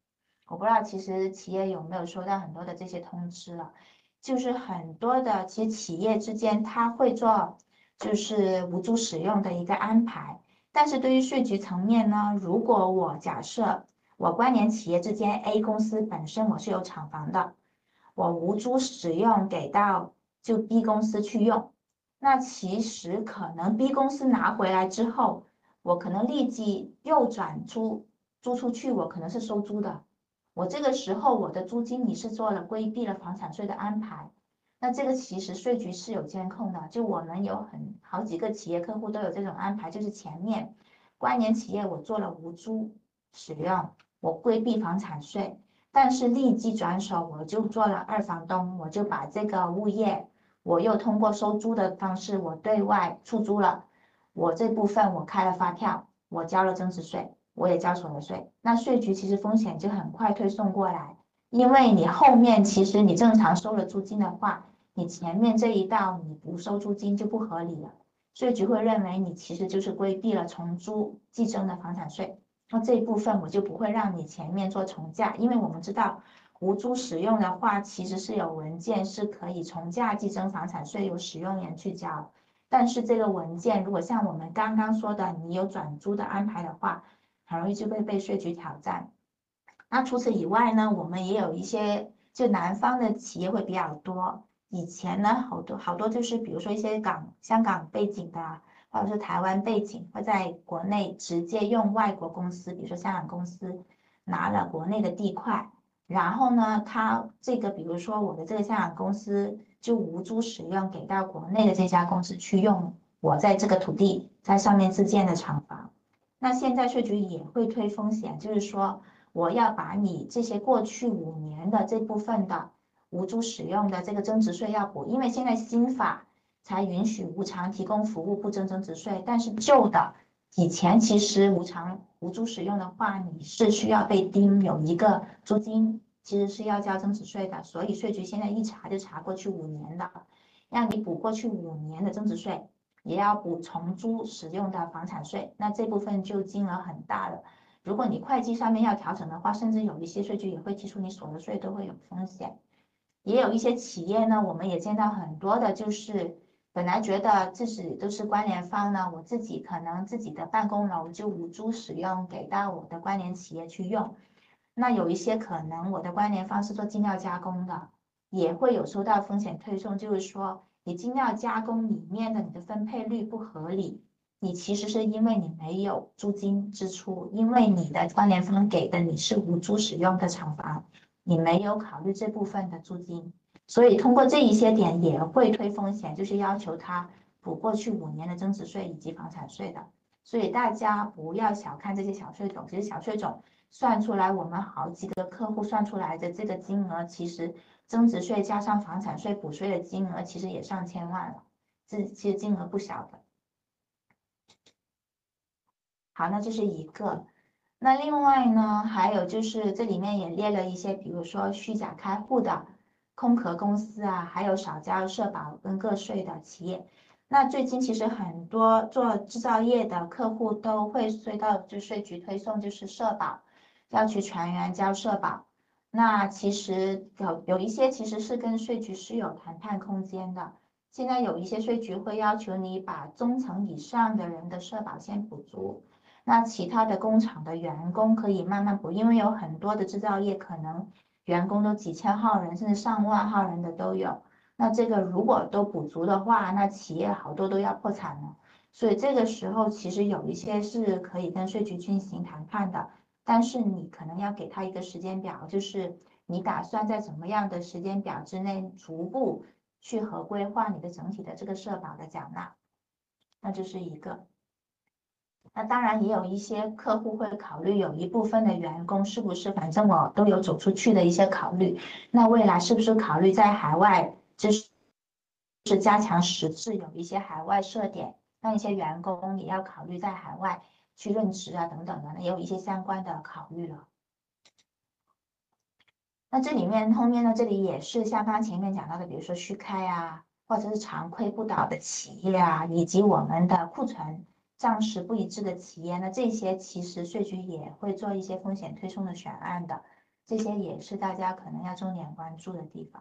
S1: 我不知道其实企业有没有收到很多的这些通知了，就是很多的其实企业之间它会做就是无租使用的一个安排，但是对于税局层面呢，如果我假设我关联企业之间 A 公司本身我是有厂房的，我无租使用给到就 B 公司去用，那其实可能 B 公司拿回来之后，我可能立即又租出去，我可能是收租的。我这个时候我的租金你是做了规避了房产税的安排，那这个其实税局是有监控的，就我们有好几个企业客户都有这种安排，就是前面关联企业我做了无租使用，我规避房产税，但是立即转手我就做了二房东，我就把这个物业我又通过收租的方式我对外出租了，我这部分我开了发票，我交了增值税。我也交所得税，那税局其实风险就很快推送过来，因为你后面其实你正常收了租金的话，你前面这一道你不收租金就不合理了，税局会认为你其实就是规避了从租计征的房产税，那这一部分我就不会让你前面做重价，因为我们知道无租使用的话，其实是有文件是可以从价计征房产税，由使用人去交。但是这个文件如果像我们刚刚说的，你有转租的安排的话，很容易就会被税局挑战。那除此以外呢，我们也有一些就南方的企业会比较多。以前呢，好多就是比如说一些香港背景的，或者是台湾背景，会在国内直接用外国公司，比如说香港公司拿了国内的地块，然后呢，他这个比如说我的这个香港公司就无租使用给到国内的这家公司去用我在这个土地在上面自建的厂房。那现在税局也会推风险，就是说我要把你这些过去5年的这部分的无租使用的这个增值税要补，因为现在新法才允许无偿提供服务不征增值税，但是旧的以前其实无租使用的话，你是需要被盯有一个租金，其实是要交增值税的，所以税局现在一查就查过去5年的，让你补过去5年的增值税。也要补重租使用的房产税，那这部分就金额很大了。如果你会计上面要调整的话，甚至有一些税局也会提出你所得税都会有风险。也有一些企业呢，我们也见到很多的，就是本来觉得自己都是关联方呢，我自己可能自己的办公楼就无租使用给到我的关联企业去用。那有一些可能我的关联方是做精料加工的，也会有收到风险推送，就是说你精料加工里面的你的分配率不合理，你其实是因为你没有租金支出，因为你的关联方给的你是无租使用的厂房，你没有考虑这部分的租金，所以通过这一些点也会推风险，就是要求他补过去5年的增值税以及房产税的。所以大家不要小看这些小税种，其实小税种算出来，我们好几个客户算出来的这个金额，其实增值税加上房产税补税的金额，其实也上千万了，这其实金额不小的。好，那这是一个。那另外呢，还有就是这里面也列了一些，比如说虚假开户的空壳公司啊，还有少交社保跟个税的企业。那最近其实很多做制造业的客户都会收到就税局推送，就是社保要求全员交社保。那其实有一些其实是跟税局是有谈判空间的。现在有一些税局会要求你把中层以上的人的社保先补足。那其他的工厂的员工可以慢慢补，因为有很多的制造业可能员工都几千号人，甚至上万号人的都有。那这个如果都补足的话，那企业好多都要破产了。所以这个时候其实有一些是可以跟税局进行谈判的，但是你可能要给他一个时间表，就是你打算在怎么样的时间表之内逐步去合规化你的整体的这个社保的缴纳，那这是一个。那当然也有一些客户会考虑有一部分的员工是不是，反正我都有走出去的一些考虑，那未来是不是考虑在海外就是加强实质，有一些海外设点，让一些员工也要考虑在海外去任职啊等等的，也有一些相关的考虑了。那这里面后面呢，这里也是像刚刚前面讲到的，比如说续开啊，或者是长亏不倒的企业啊，以及我们的库存账实不一致的企业，那这些其实税局也会做一些风险推送的选案的。 这些也是大家可能要重点关注的地方。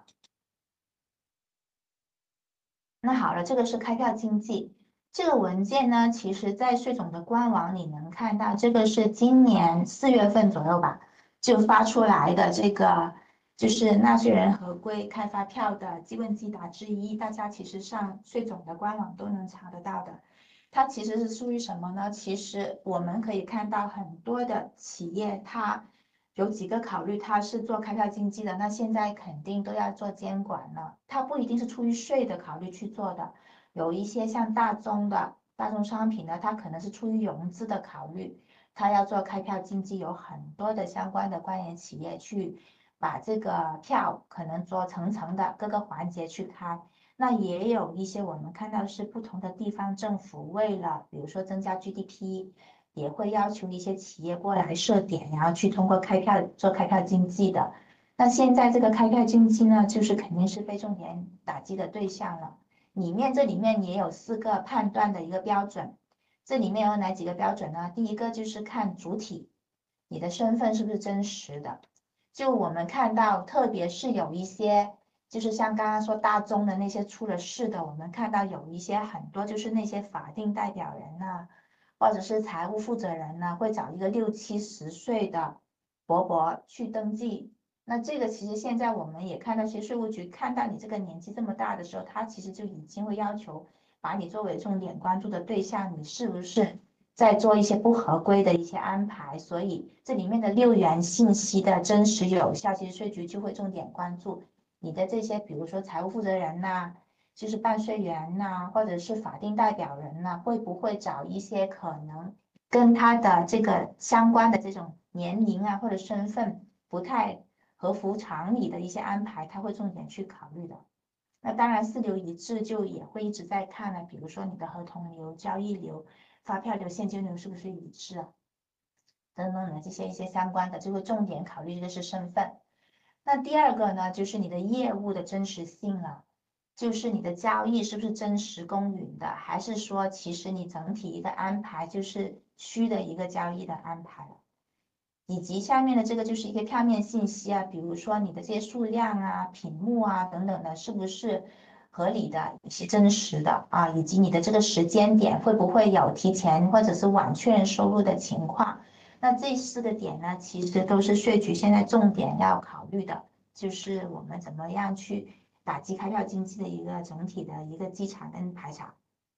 S1: 那好了，这个是开票经济。这个文件呢，其实在税总的官网里能看到，这个是今年4月份左右吧，就发出来的这个就是纳税人合规开发票的基问季答之一，大家其实上税总的官网都能查得到的。它其实是属于什么呢？其实我们可以看到很多的企业，它有几个考虑，它是做开票经济的，那现在肯定都要做监管了。它不一定是出于税的考虑去做的，有一些像大宗商品呢，它可能是出于融资的考虑，它要做开票经济，有很多的相关的关联企业去把这个票可能做层层的各个环节去开。那也有一些我们看到是不同的地方政府为了，比如说增加 GDP，也会要求一些企业过来设点，然后去通过开票做开票经济的。那现在这个开票经济呢，就是肯定是被重点打击的对象了。这里面也有4个判断的一个标准，这里面有哪几个标准呢？第一个就是看主体，你的身份是不是真实的。就我们看到，特别是有一些。就是像刚刚说大宗的那些出了事的，我们看到有一些很多就是那些法定代表人呐、或者是财务负责人呢，会找一个60、70岁的伯伯去登记。那这个其实现在我们也看到，其实税务局看到你这个年纪这么大的时候，他其实就已经会要求把你作为重点关注的对象，你是不是在做一些不合规的一些安排？所以这里面的6元信息的真实有效，其实税局就会重点关注。你的这些，比如说财务负责人呐、就是办税员呐、或者是法定代表人呐、会不会找一些可能跟他的这个相关的这种年龄啊或者身份不太合乎常理的一些安排，他会重点去考虑的。那当然，四流一致就也会一直在看了，比如说你的合同流、交易流、发票流、现金流是不是一致啊？等等的这些一些相关的，就会重点考虑这个是身份。那第二个呢，就是你的业务的真实性了，就是你的交易是不是真实公允的，还是说其实你整体一个安排就是虚的一个交易的安排了，以及下面的这个就是一个票面信息啊，比如说你的这些数量啊、品目啊等等的，是不是合理的、是真实的啊，以及你的这个时间点会不会有提前或者是晚确认收入的情况。那这4个点呢，其实都是税局现在重点要考虑的，就是我们怎么样去打击开票经济的一个整体的一个稽查跟排查。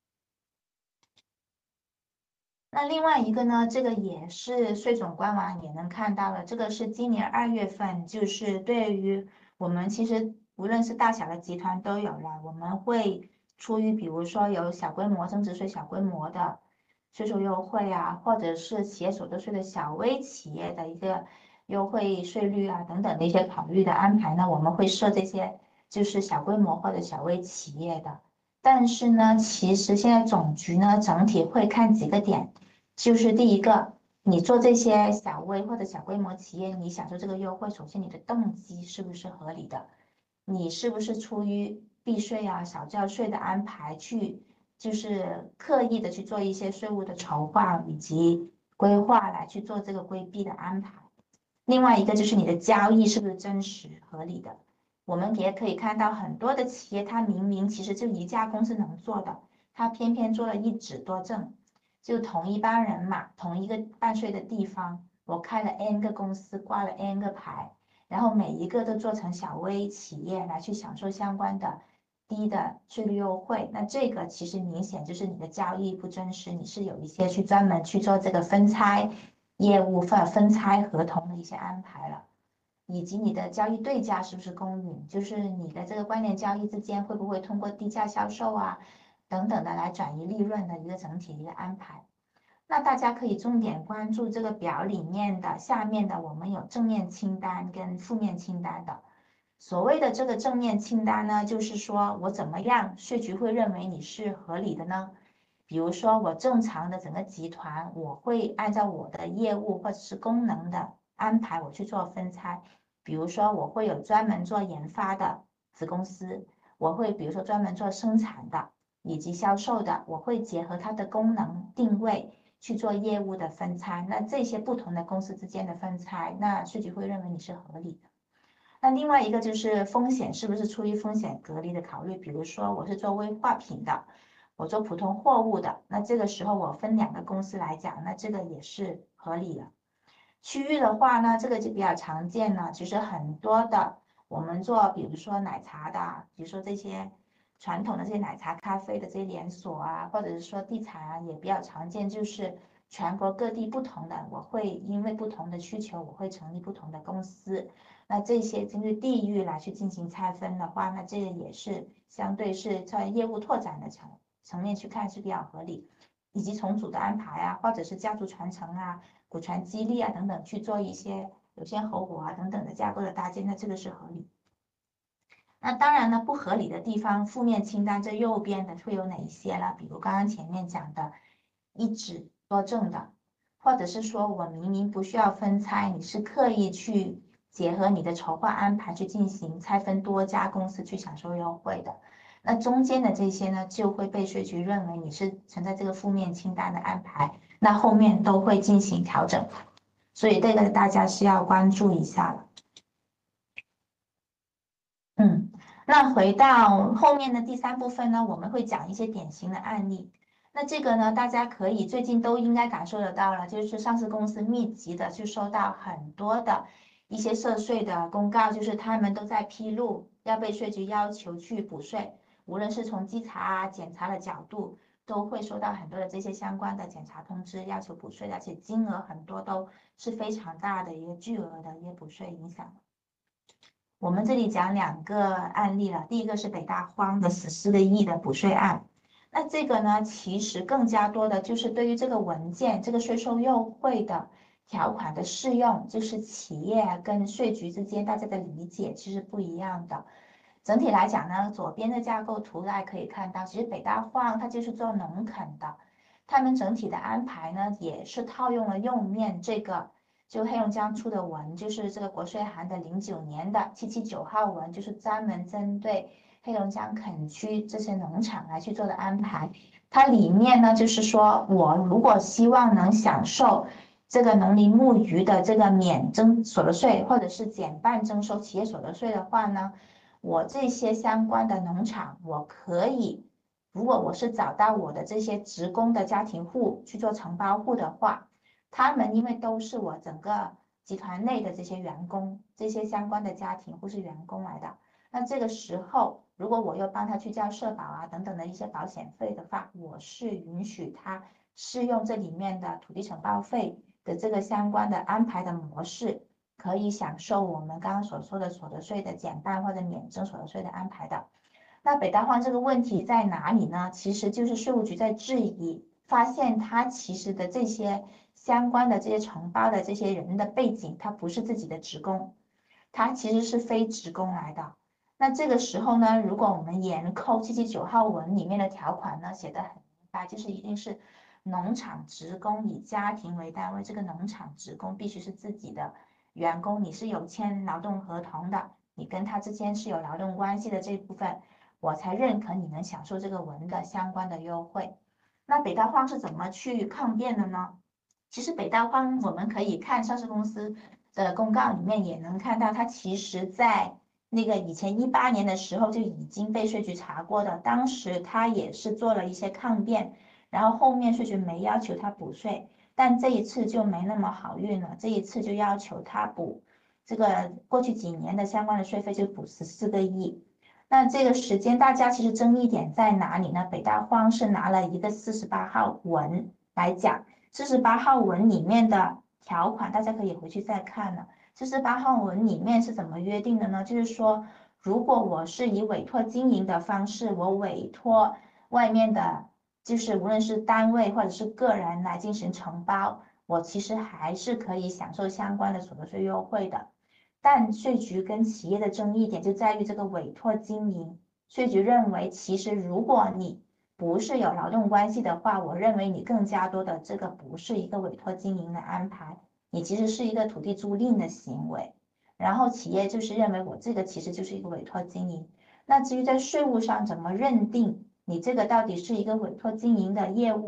S1: 那另外一个呢，这个也是税总官网也能看到了，这个是今年2月份，就是对于我们其实无论是大小的集团都有了，我们会出于比如说有小规模增值税小规模的税收优惠啊，或者是企业所得税的小微企业的一个优惠税率啊等等的一些考虑的安排呢，我们会设这些就是小规模或者小微企业的。但是呢，其实现在总局呢整体会看几个点。就是第一个，你做这些小微或者小规模企业，你享受这个优惠，首先你的动机是不是合理的？你是不是出于避税啊、少交税的安排去，就是刻意的去做一些税务的筹划以及规划来去做这个规避的安排？另外一个就是你的交易是不是真实合理的？我们也可以看到很多的企业，它明明其实就一家公司能做的，它偏偏做了一纸多证。就同一帮人嘛，同一个办税的地方，我开了 N 个公司，挂了 N 个牌，然后每一个都做成小微企业来去享受相关的低的税率优惠。那这个其实明显就是你的交易不真实，你是有一些去专门去做这个分拆业务或者分拆合同的一些安排了。以及你的交易对价是不是公允，就是你的这个关联交易之间会不会通过低价销售啊等等的来转移利润的一个整体的一个安排。那大家可以重点关注这个表里面的下面的，我们有正面清单跟负面清单的。所谓的这个正面清单呢，就是说我怎么样，税局会认为你是合理的呢？比如说我正常的整个集团，我会按照我的业务或者是功能的安排，我去做分拆。比如说我会有专门做研发的子公司，我会比如说专门做生产的以及销售的，我会结合它的功能定位去做业务的分拆，那这些不同的公司之间的分拆，那税局会认为你是合理的。那另外一个就是风险是不是出于风险隔离的考虑？比如说我是做危化品的，我做普通货物的，那这个时候我分2个公司来讲，那这个也是合理的。区域的话呢，这个就比较常见了。其实很多的我们做，比如说奶茶的，比如说这些传统的这些奶茶、咖啡的这些连锁啊，或者是说地产啊，也比较常见，就是全国各地不同的，我会因为不同的需求，我会成立不同的公司。那这些针对地域来去进行拆分的话，那这个也是相对是在业务拓展的层面去看是比较合理，以及重组的安排啊，或者是家族传承啊。股权激励啊等等去做一些有限合伙啊等等的架构的搭建，那这个是合理。那当然呢，不合理的地方，负面清单这右边的会有哪一些呢？比如刚刚前面讲的一纸多证的，或者是说我明明不需要分拆，你是刻意去结合你的筹划安排去进行拆分多家公司去享受优惠的。那中间的这些呢，就会被税局认为你是存在这个负面清单的安排。那后面都会进行调整，所以这个大家是要关注一下的。那回到后面的第3部分呢，我们会讲一些典型的案例。那这个呢，大家可以最近都应该感受得到了，就是上市公司密集的去收到很多的一些涉税的公告，就是他们都在披露要被税局要求去补税，无论是从稽查啊、检查的角度。都会收到很多的这些相关的检查通知，要求补税的，而且金额很多都是非常大的一个巨额的一个补税影响。我们这里讲2个案例了，第一个是北大荒的14个亿的补税案，那这个呢，其实更加多的就是对于这个文件、这个税收优惠的条款的适用，就是企业跟税局之间大家的理解其实不一样的。整体来讲呢，左边的架构图大家可以看到，其实北大荒它就是做农垦的，他们整体的安排呢也是套用了右面这个，就黑龙江出的文，就是这个国税函的09年的779号文，就是专门针对黑龙江垦区这些农场来去做的安排。它里面呢就是说我如果希望能享受这个农林牧渔的这个免征所得税，或者是减半征收企业所得税的话呢，我这些相关的农场，我可以，如果我是找到我的这些职工的家庭户去做承包户的话，他们因为都是我整个集团内的这些员工，这些相关的家庭户是员工来的，那这个时候，如果我又帮他去交社保啊等等的一些保险费的话，我是允许他适用这里面的土地承包费的这个相关的安排的模式。可以享受我们刚刚所说的所得税的减半或者免征所得税的安排的。那北大荒这个问题在哪里呢？其实就是税务局在质疑，发现他其实的这些相关的这些承包的这些人的背景，他不是自己的职工，他其实是非职工来的。那这个时候呢，如果我们严扣779号文里面的条款呢，写得很明白，就是一定是农场职工以家庭为单位，这个农场职工必须是自己的员工，你是有签劳动合同的，你跟他之间是有劳动关系的这一部分，我才认可你能享受这个文的相关的优惠。那北大荒是怎么去抗辩的呢？其实北大荒我们可以看上市公司的公告里面也能看到，它其实在那个以前18年的时候就已经被税局查过的，当时他也是做了一些抗辩，然后后面税局没要求他补税。但这一次就没那么好运了，这一次就要求他补这个过去几年的相关的税费，就补14个亿。那这个时间大家其实争议点在哪里呢？北大荒是拿了一个48号文来讲，48号文里面的条款，大家可以回去再看了。48号文里面是怎么约定的呢？就是说，如果我是以委托经营的方式，我委托外面的。就是无论是单位或者是个人来进行承包，我其实还是可以享受相关的所得税优惠的。但税局跟企业的争议点就在于这个委托经营，税局认为其实如果你不是有劳动关系的话，我认为你更加多的这个不是一个委托经营的安排，你其实是一个土地租赁的行为。然后企业就是认为我这个其实就是一个委托经营。那至于在税务上怎么认定？你这个到底是一个委托经营的业务，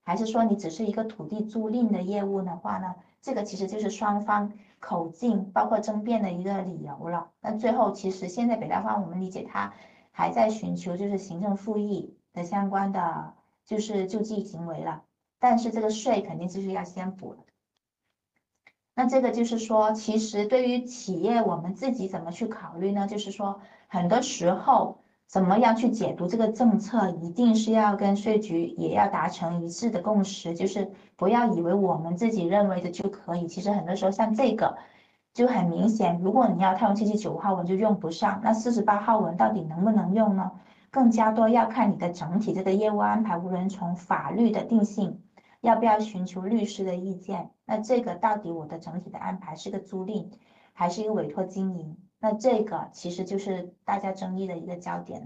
S1: 还是说你只是一个土地租赁的业务的话呢，这个其实就是双方口径包括争辩的一个理由了。那最后其实现在北大方我们理解它还在寻求就是行政复议的相关的就是救济行为了，但是这个税肯定就是要先补了。那这个就是说，其实对于企业，我们自己怎么去考虑呢？就是说，很多时候怎么样去解读这个政策，一定是要跟税局也要达成一致的共识，就是不要以为我们自己认为的就可以。其实很多时候像这个就很明显，如果你要套用79号文就用不上，那48号文到底能不能用呢？更加多要看你的整体这个业务安排，无论从法律的定性。要不要寻求律师的意见？那这个到底我的整体的安排是个租赁，还是一个委托经营？那这个其实就是大家争议的一个焦点。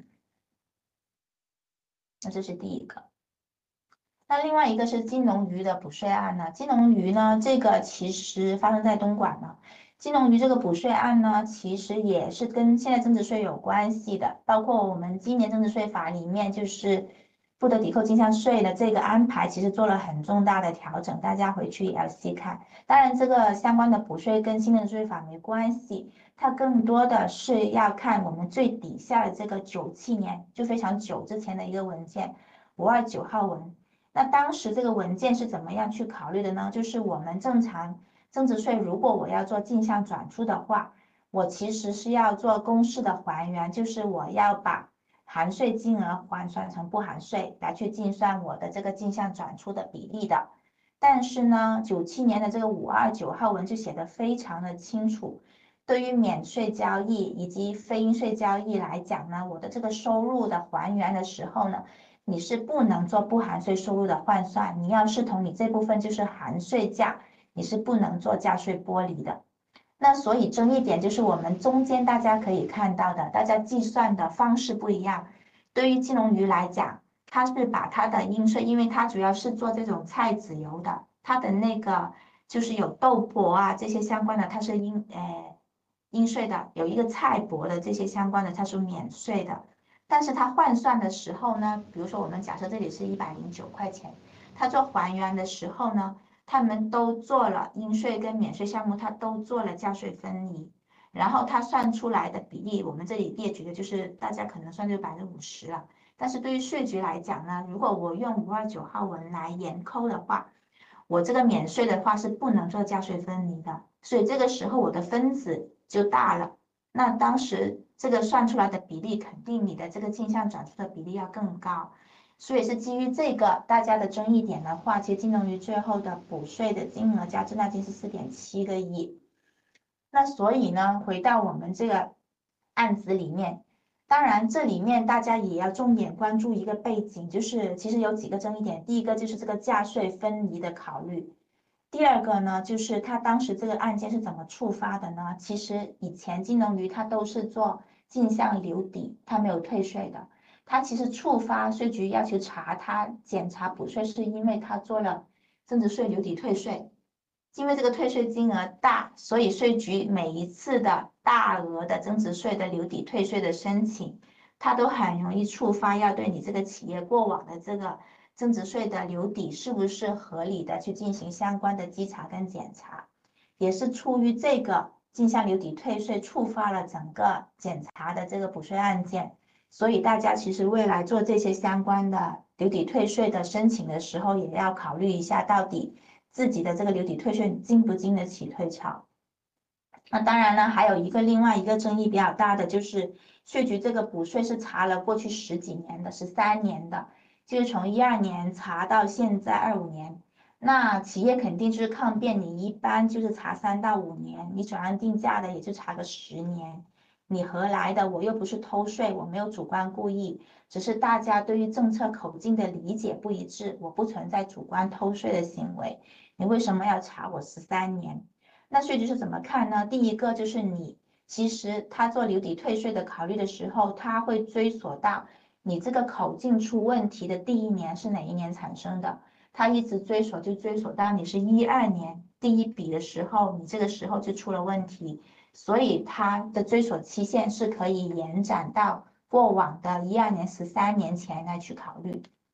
S1: 那这是第一个。那另外一个是金龙鱼的补税案呢？金龙鱼呢，这个其实发生在东莞呢。金龙鱼这个补税案呢，其实也是跟现在增值税有关系的，包括我们今年增值税法里面就是不得抵扣进项税的这个安排，其实做了很重大的调整，大家回去也要细看。当然，这个相关的补税跟新的增值税法没关系，它更多的是要看我们最底下的这个97年，就非常久之前的一个文件529号文。那当时这个文件是怎么样去考虑的呢？就是我们正常增值税，如果我要做进项转出的话，我其实是要做公式的还原，就是我要把含税金额换算成不含税，来去计算我的这个进项转出的比例的。但是呢，97年的这个529号文就写的非常的清楚，对于免税交易以及非应税交易来讲呢，我的这个收入的还原的时候呢，你是不能做不含税收入的换算，你要视同你这部分就是含税价，你是不能做价税剥离的。那所以争议点就是我们中间大家可以看到的，大家计算的方式不一样。对于金龙鱼来讲，它是把它的应税，因为它主要是做这种菜籽油的，它的那个就是有豆粕啊这些相关的，它是应税的，有一个菜粕的这些相关的，它是免税的。但是它换算的时候呢，比如说我们假设这里是109块钱，它做还原的时候呢，他们都做了应税跟免税项目，它都做了价税分离，然后它算出来的比例，我们这里列举的就是大家可能算就50%了。但是对于税局来讲呢，如果我用529号文来严扣的话，我这个免税的话是不能做价税分离的，所以这个时候我的分子就大了。那当时这个算出来的比例，肯定你的这个进项转出的比例要更高。所以是基于这个大家的争议点的话，其实金龙鱼最后的补税的金额加滞纳金是4.7个亿。那所以呢，回到我们这个案子里面，当然这里面大家也要重点关注一个背景，就是其实有几个争议点。第一个就是这个价税分离的考虑，第二个呢，就是他当时这个案件是怎么触发的呢？其实以前金龙鱼它都是做进项留抵，它没有退税的。它其实触发税局要求查他检查补税，是因为他做了增值税留抵退税。因为这个退税金额大，所以税局每一次的大额的增值税的留抵退税的申请，它都很容易触发要对你这个企业过往的这个增值税的留抵是不是合理的去进行相关的稽查跟检查，也是出于这个进项留抵退税触发了整个检查的这个补税案件，所以大家其实未来做这些相关的留抵退税的申请的时候，也要考虑一下到底自己的这个留抵退税经不经得起退潮。那当然呢，还有另外一个争议比较大的就是税局这个补税是查了过去10几年的13年的，就是从12年查到现在25年。那企业肯定就是抗辩，你一般就是查3到5年，你转让定价的也就查个10年，你何来的？我又不是偷税，我没有主观故意，只是大家对于政策口径的理解不一致，我不存在主观偷税的行为，你为什么要查我13年？那税局是怎么看呢？第一个就是你其实他做留抵退税的考虑的时候，他会追索到你这个口径出问题的第一年是哪一年产生的，他一直追索就追索到你是12年第一笔的时候，你这个时候就出了问题，所以它的追索期限是可以延展到过往的12年、13年前来去考虑。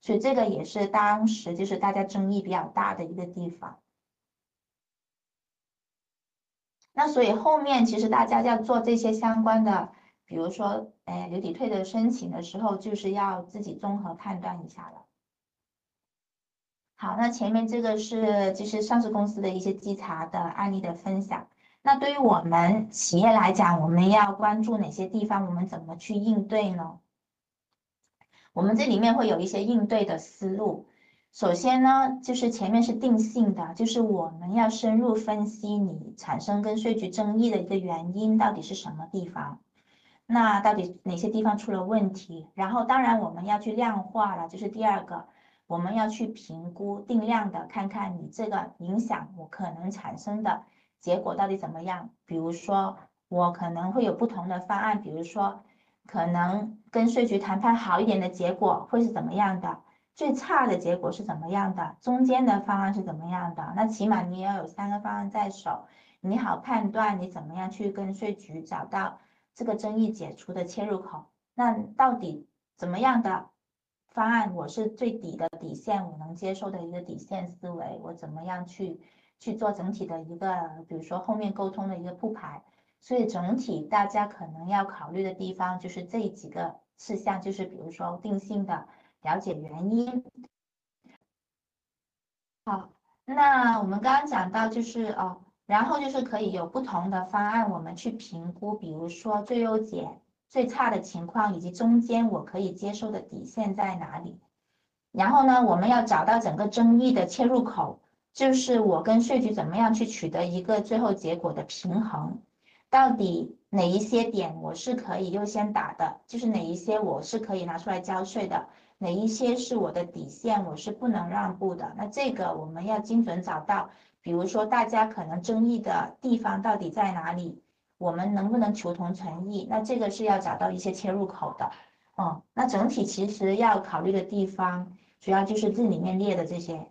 S1: 所以这个也是当时就是大家争议比较大的一个地方。那所以后面其实大家要做这些相关的，比如说，留抵退的申请的时候，就是要自己综合判断一下了。好，那前面这个是就是上市公司的一些稽查的案例的分享。那对于我们企业来讲，我们要关注哪些地方？我们怎么去应对呢？我们这里面会有一些应对的思路。首先呢，就是前面是定性的，就是我们要深入分析你产生跟税局争议的一个原因到底是什么地方，那到底哪些地方出了问题？然后当然我们要去量化了，就是第二个，我们要去评估定量的，看看你这个影响我可能产生的结果到底怎么样。比如说我可能会有不同的方案，比如说可能跟税局谈判好一点的结果会是怎么样的，最差的结果是怎么样的，中间的方案是怎么样的。那起码你也要有3个方案在手，你好判断你怎么样去跟税局找到这个争议解除的切入口。那到底怎么样的方案我是最底的底线，我能接受的一个底线思维，我怎么样去做整体的一个，比如说后面沟通的一个铺排。所以整体大家可能要考虑的地方就是这几个事项，就是比如说定性的了解原因。好，那我们刚刚讲到就是然后就是可以有不同的方案，我们去评估，比如说最优解、最差的情况，以及中间我可以接受的底线在哪里。然后呢，我们要找到整个争议的切入口，就是我跟税局怎么样去取得一个最后结果的平衡。到底哪一些点我是可以优先打的，就是哪一些我是可以拿出来交税的，哪一些是我的底线，我是不能让步的。那这个我们要精准找到，比如说大家可能争议的地方到底在哪里，我们能不能求同存异？那这个是要找到一些切入口的。那整体其实要考虑的地方，主要就是这里面列的这些。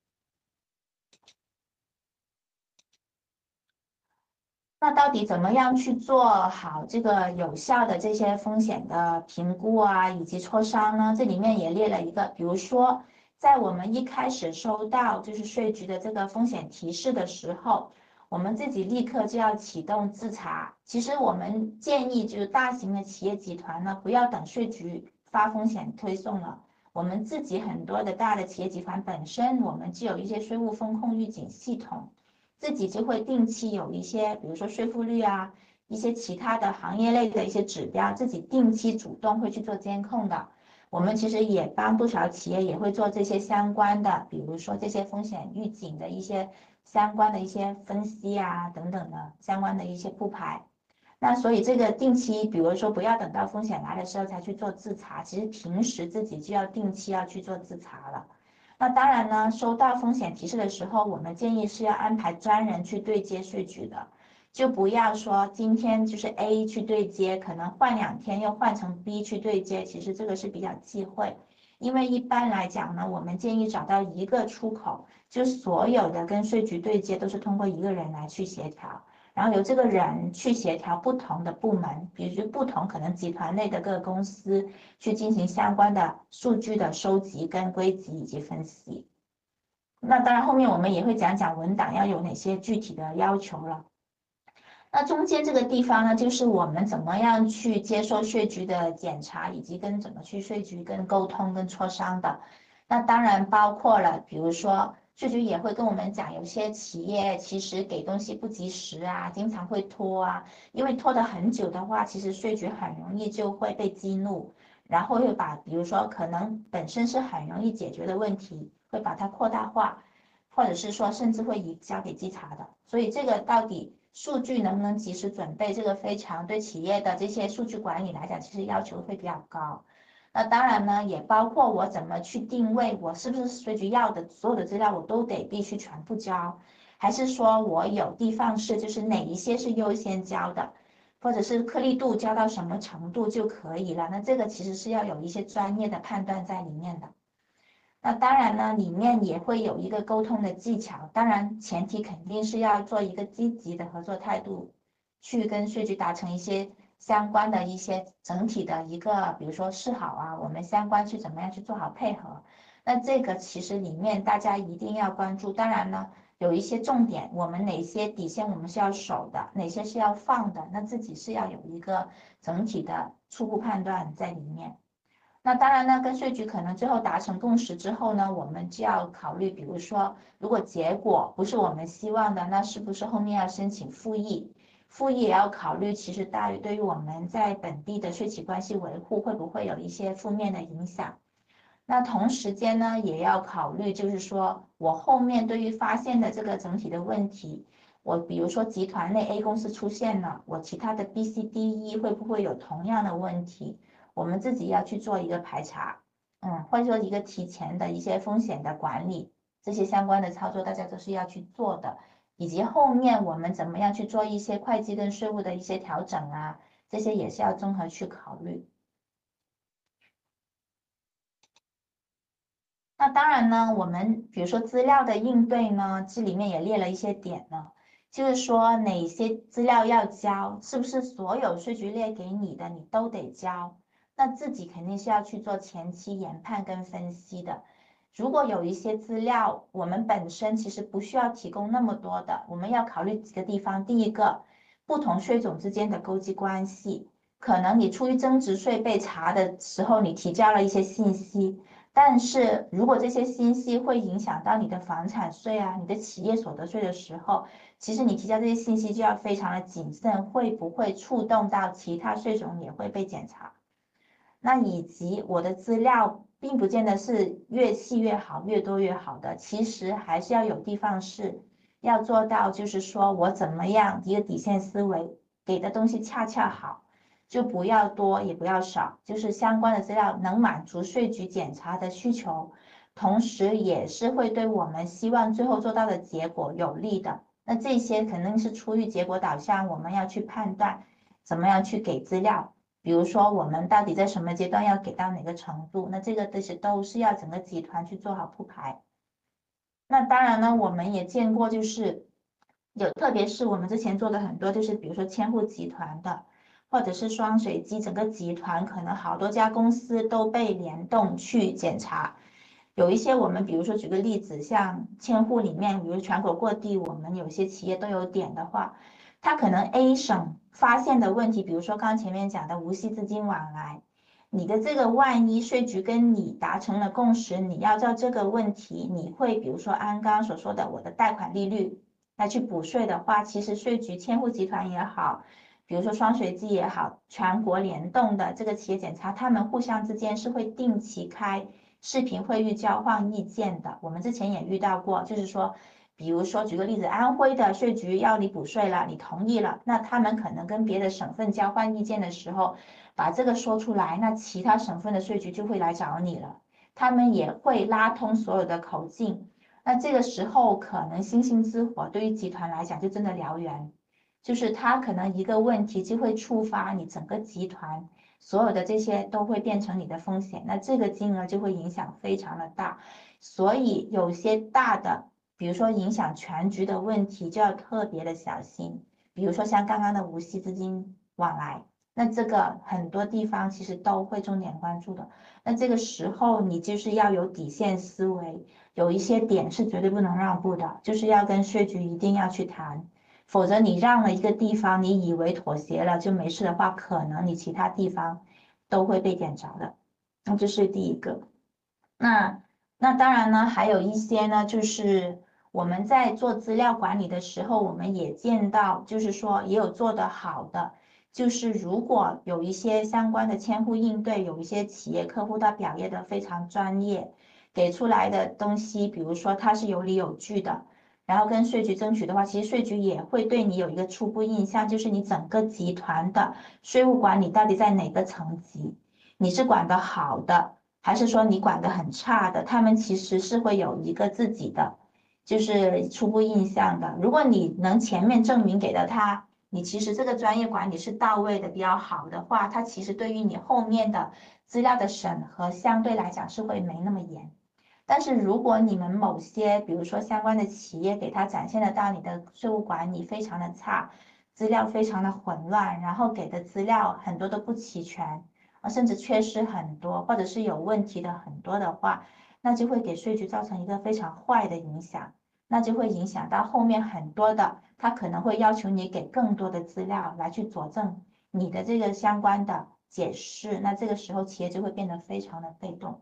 S1: 那到底怎么样去做好这个有效的这些风险的评估啊，以及磋商呢？这里面也列了一个，比如说，在我们一开始收到就是税局的这个风险提示的时候，我们自己立刻就要启动自查。其实我们建议就是大型的企业集团呢，不要等税局发风险推送了，我们自己很多的大的企业集团本身，我们就有一些税务风控预警系统。自己就会定期有一些，比如说税负率啊，一些其他的行业类的一些指标，自己定期主动会去做监控的。我们其实也帮不少企业也会做这些相关的，比如说这些风险预警的一些相关的一些分析啊等等的相关的一些铺排。那所以这个定期，比如说不要等到风险来的时候才去做自查，其实平时自己就要定期要去做自查了。那当然呢，收到风险提示的时候，我们建议是要安排专人去对接税局的，就不要说今天就是 A 去对接，可能换2天又换成 B 去对接，其实这个是比较忌讳。因为一般来讲呢，我们建议找到一个出口，就所有的跟税局对接都是通过一个人来去协调。然后由这个人去协调不同的部门，比如不同可能集团内的各个公司去进行相关的数据的收集跟归集以及分析。那当然后面我们也会讲讲文档要有哪些具体的要求了。那中间这个地方呢，就是我们怎么样去接受税局的检查，以及跟怎么去税局跟沟通跟磋商的。那当然包括了，比如说税局也会跟我们讲，有些企业其实给东西不及时啊，经常会拖啊，因为拖得很久的话，其实税局很容易就会被激怒，然后会把比如说可能本身是很容易解决的问题，会把它扩大化。或者是说甚至会移交给稽查的。所以这个到底数据能不能及时准备，这个非常对企业的这些数据管理来讲，其实要求会比较高。那当然呢，也包括我怎么去定位，我是不是税局要的所有的资料我都得必须全部交，还是说我有地方是就是哪一些是优先交的，或者是颗粒度交到什么程度就可以了。那这个其实是要有一些专业的判断在里面的。那当然呢，里面也会有一个沟通的技巧，当然前提肯定是要做一个积极的合作态度，去跟税局达成一些相关的一些整体的一个，比如说示好啊，我们相关去怎么样去做好配合。那这个其实里面大家一定要关注。当然呢，有一些重点，我们哪些底线我们是要守的，哪些是要放的，那自己是要有一个整体的初步判断在里面。那当然呢，跟税局可能最后达成共识之后呢，我们就要考虑，比如说，如果结果不是我们希望的，那是不是后面要申请复议？复议也要考虑，其实大于对于我们在本地的税企关系维护会不会有一些负面的影响？那同时间呢，也要考虑，就是说我后面对于发现的这个整体的问题，我比如说集团内 A 公司出现了，我其他的 B、C、D、E 会不会有同样的问题？我们自己要去做一个排查，或者说一个提前的一些风险的管理，这些相关的操作大家都是要去做的，以及后面我们怎么样去做一些会计跟税务的一些调整啊，这些也是要综合去考虑。那当然呢，我们比如说资料的应对呢，这里面也列了一些点呢，就是说哪些资料要交，是不是所有税局列给你的你都得交？那自己肯定是要去做前期研判跟分析的。如果有一些资料，我们本身其实不需要提供那么多的，我们要考虑几个地方。第一个，不同税种之间的勾稽关系，可能你出于增值税被查的时候，你提交了一些信息。但是如果这些信息会影响到你的房产税啊、你的企业所得税的时候，其实你提交这些信息就要非常的谨慎，会不会触动到其他税种也会被检查？那以及我的资料并不见得是越细越好、越多越好的，其实还是要有地方是要做到，就是说我怎么样一个底线思维，给的东西恰恰好。就不要多也不要少，就是相关的资料能满足税局检查的需求，同时也是会对我们希望最后做到的结果有利的。那这些肯定是出于结果导向，我们要去判断怎么样去给资料，比如说我们到底在什么阶段要给到哪个程度，那这个都是要整个集团去做好铺排。那当然呢，我们也见过，就是有，特别是我们之前做的很多，就是比如说千户集团的，或者是双水机整个集团，可能好多家公司都被联动去检查。有一些我们，比如说举个例子，像千户里面，比如全国各地，我们有些企业都有点的话，它可能 A 省发现的问题，比如说刚前面讲的无息资金往来。你的这个万一税局跟你达成了共识，你要照这个问题，你会比如说按刚刚所说的我的贷款利率来去补税的话，其实税局千户集团也好，比如说双学记也好，全国联动的这个企业检查，他们互相之间是会定期开视频会议交换意见的。我们之前也遇到过，就是说，比如说举个例子，安徽的税局要你补税了，你同意了，那他们可能跟别的省份交换意见的时候。把这个说出来，那其他省份的税局就会来找你了，他们也会拉通所有的口径。那这个时候可能星星之火对于集团来讲就真的燎原，就是它可能一个问题就会触发你整个集团所有的这些都会变成你的风险，那这个金额就会影响非常的大。所以有些大的，比如说影响全局的问题，就要特别的小心。比如说像刚刚的无息资金往来。那这个很多地方其实都会重点关注的。那这个时候你就是要有底线思维，有一些点是绝对不能让步的，就是要跟税局一定要去谈，否则你让了一个地方，你以为妥协了就没事的话，可能你其他地方都会被点着的。那这是第一个。那那当然呢，还有一些呢，就是我们在做资料管理的时候，我们也见到，就是说也有做得好的。就是如果有一些相关的千户应对，有一些企业客户他表现的非常专业，给出来的东西，比如说他是有理有据的，然后跟税局争取的话，其实税局也会对你有一个初步印象，就是你整个集团的税务管理到底在哪个层级，你是管得好的，还是说你管得很差的，他们其实是会有一个自己的就是初步印象的。如果你能前面证明给到他。你其实这个专业管理是到位的比较好的话，它其实对于你后面的资料的审核相对来讲是会没那么严。但是如果你们某些，比如说相关的企业给他展现得到你的税务管理非常的差， 资料非常的混乱，然后给的资料很多都不齐全，甚至缺失很多，或者是有问题的很多的话，那就会给税局造成一个非常坏的影响，那就会影响到后面很多的，他可能会要求你给更多的资料来去佐证你的这个相关的解释，那这个时候企业就会变得非常的被动。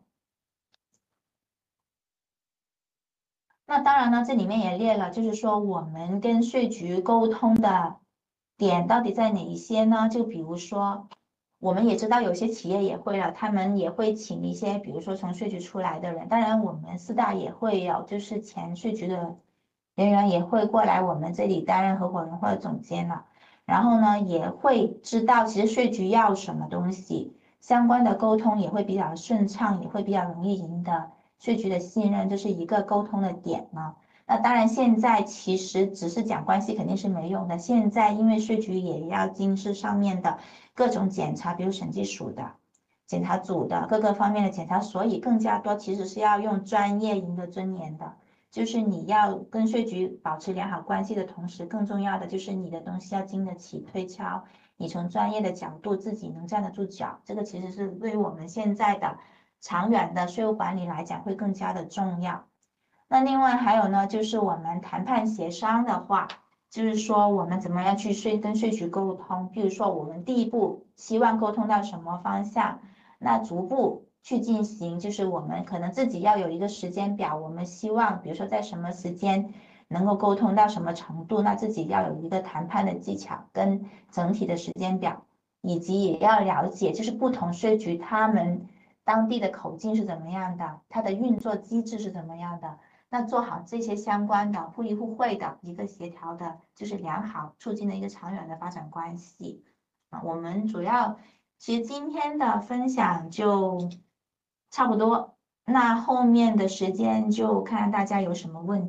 S1: 那当然呢，这里面也列了，就是说我们跟税局沟通的点到底在哪一些呢？就比如说，我们也知道有些企业也会了，他们也会请一些，比如说从税局出来的人。当然，我们四大也会有，就是前税局的人员也会过来我们这里担任合伙人或者总监了。然后呢，也会知道其实税局要什么东西，相关的沟通也会比较顺畅，也会比较容易赢得税局的信任，这是一个沟通的点呢。那当然，现在其实只是讲关系肯定是没用的。现在因为税局也要经视上面的各种检查，比如审计署的、检查组的各个方面的检查，所以更加多其实是要用专业赢得尊严的。就是你要跟税局保持良好关系的同时，更重要的就是你的东西要经得起推敲，你从专业的角度自己能站得住脚，这个其实是对于我们现在的长远的税务管理来讲会更加的重要。那另外还有呢，就是我们谈判协商的话，就是说我们怎么样去跟税局沟通，比如说我们第一步希望沟通到什么方向，那逐步去进行，就是我们可能自己要有一个时间表，我们希望比如说在什么时间能够沟通到什么程度，那自己要有一个谈判的技巧跟整体的时间表，以及也要了解就是不同税局他们当地的口径是怎么样的，它的运作机制是怎么样的。那做好这些相关的互利互惠的一个协调的，就是良好促进的一个长远的发展关系啊。我们主要其实今天的分享就差不多，那后面的时间就看大家有什么问题。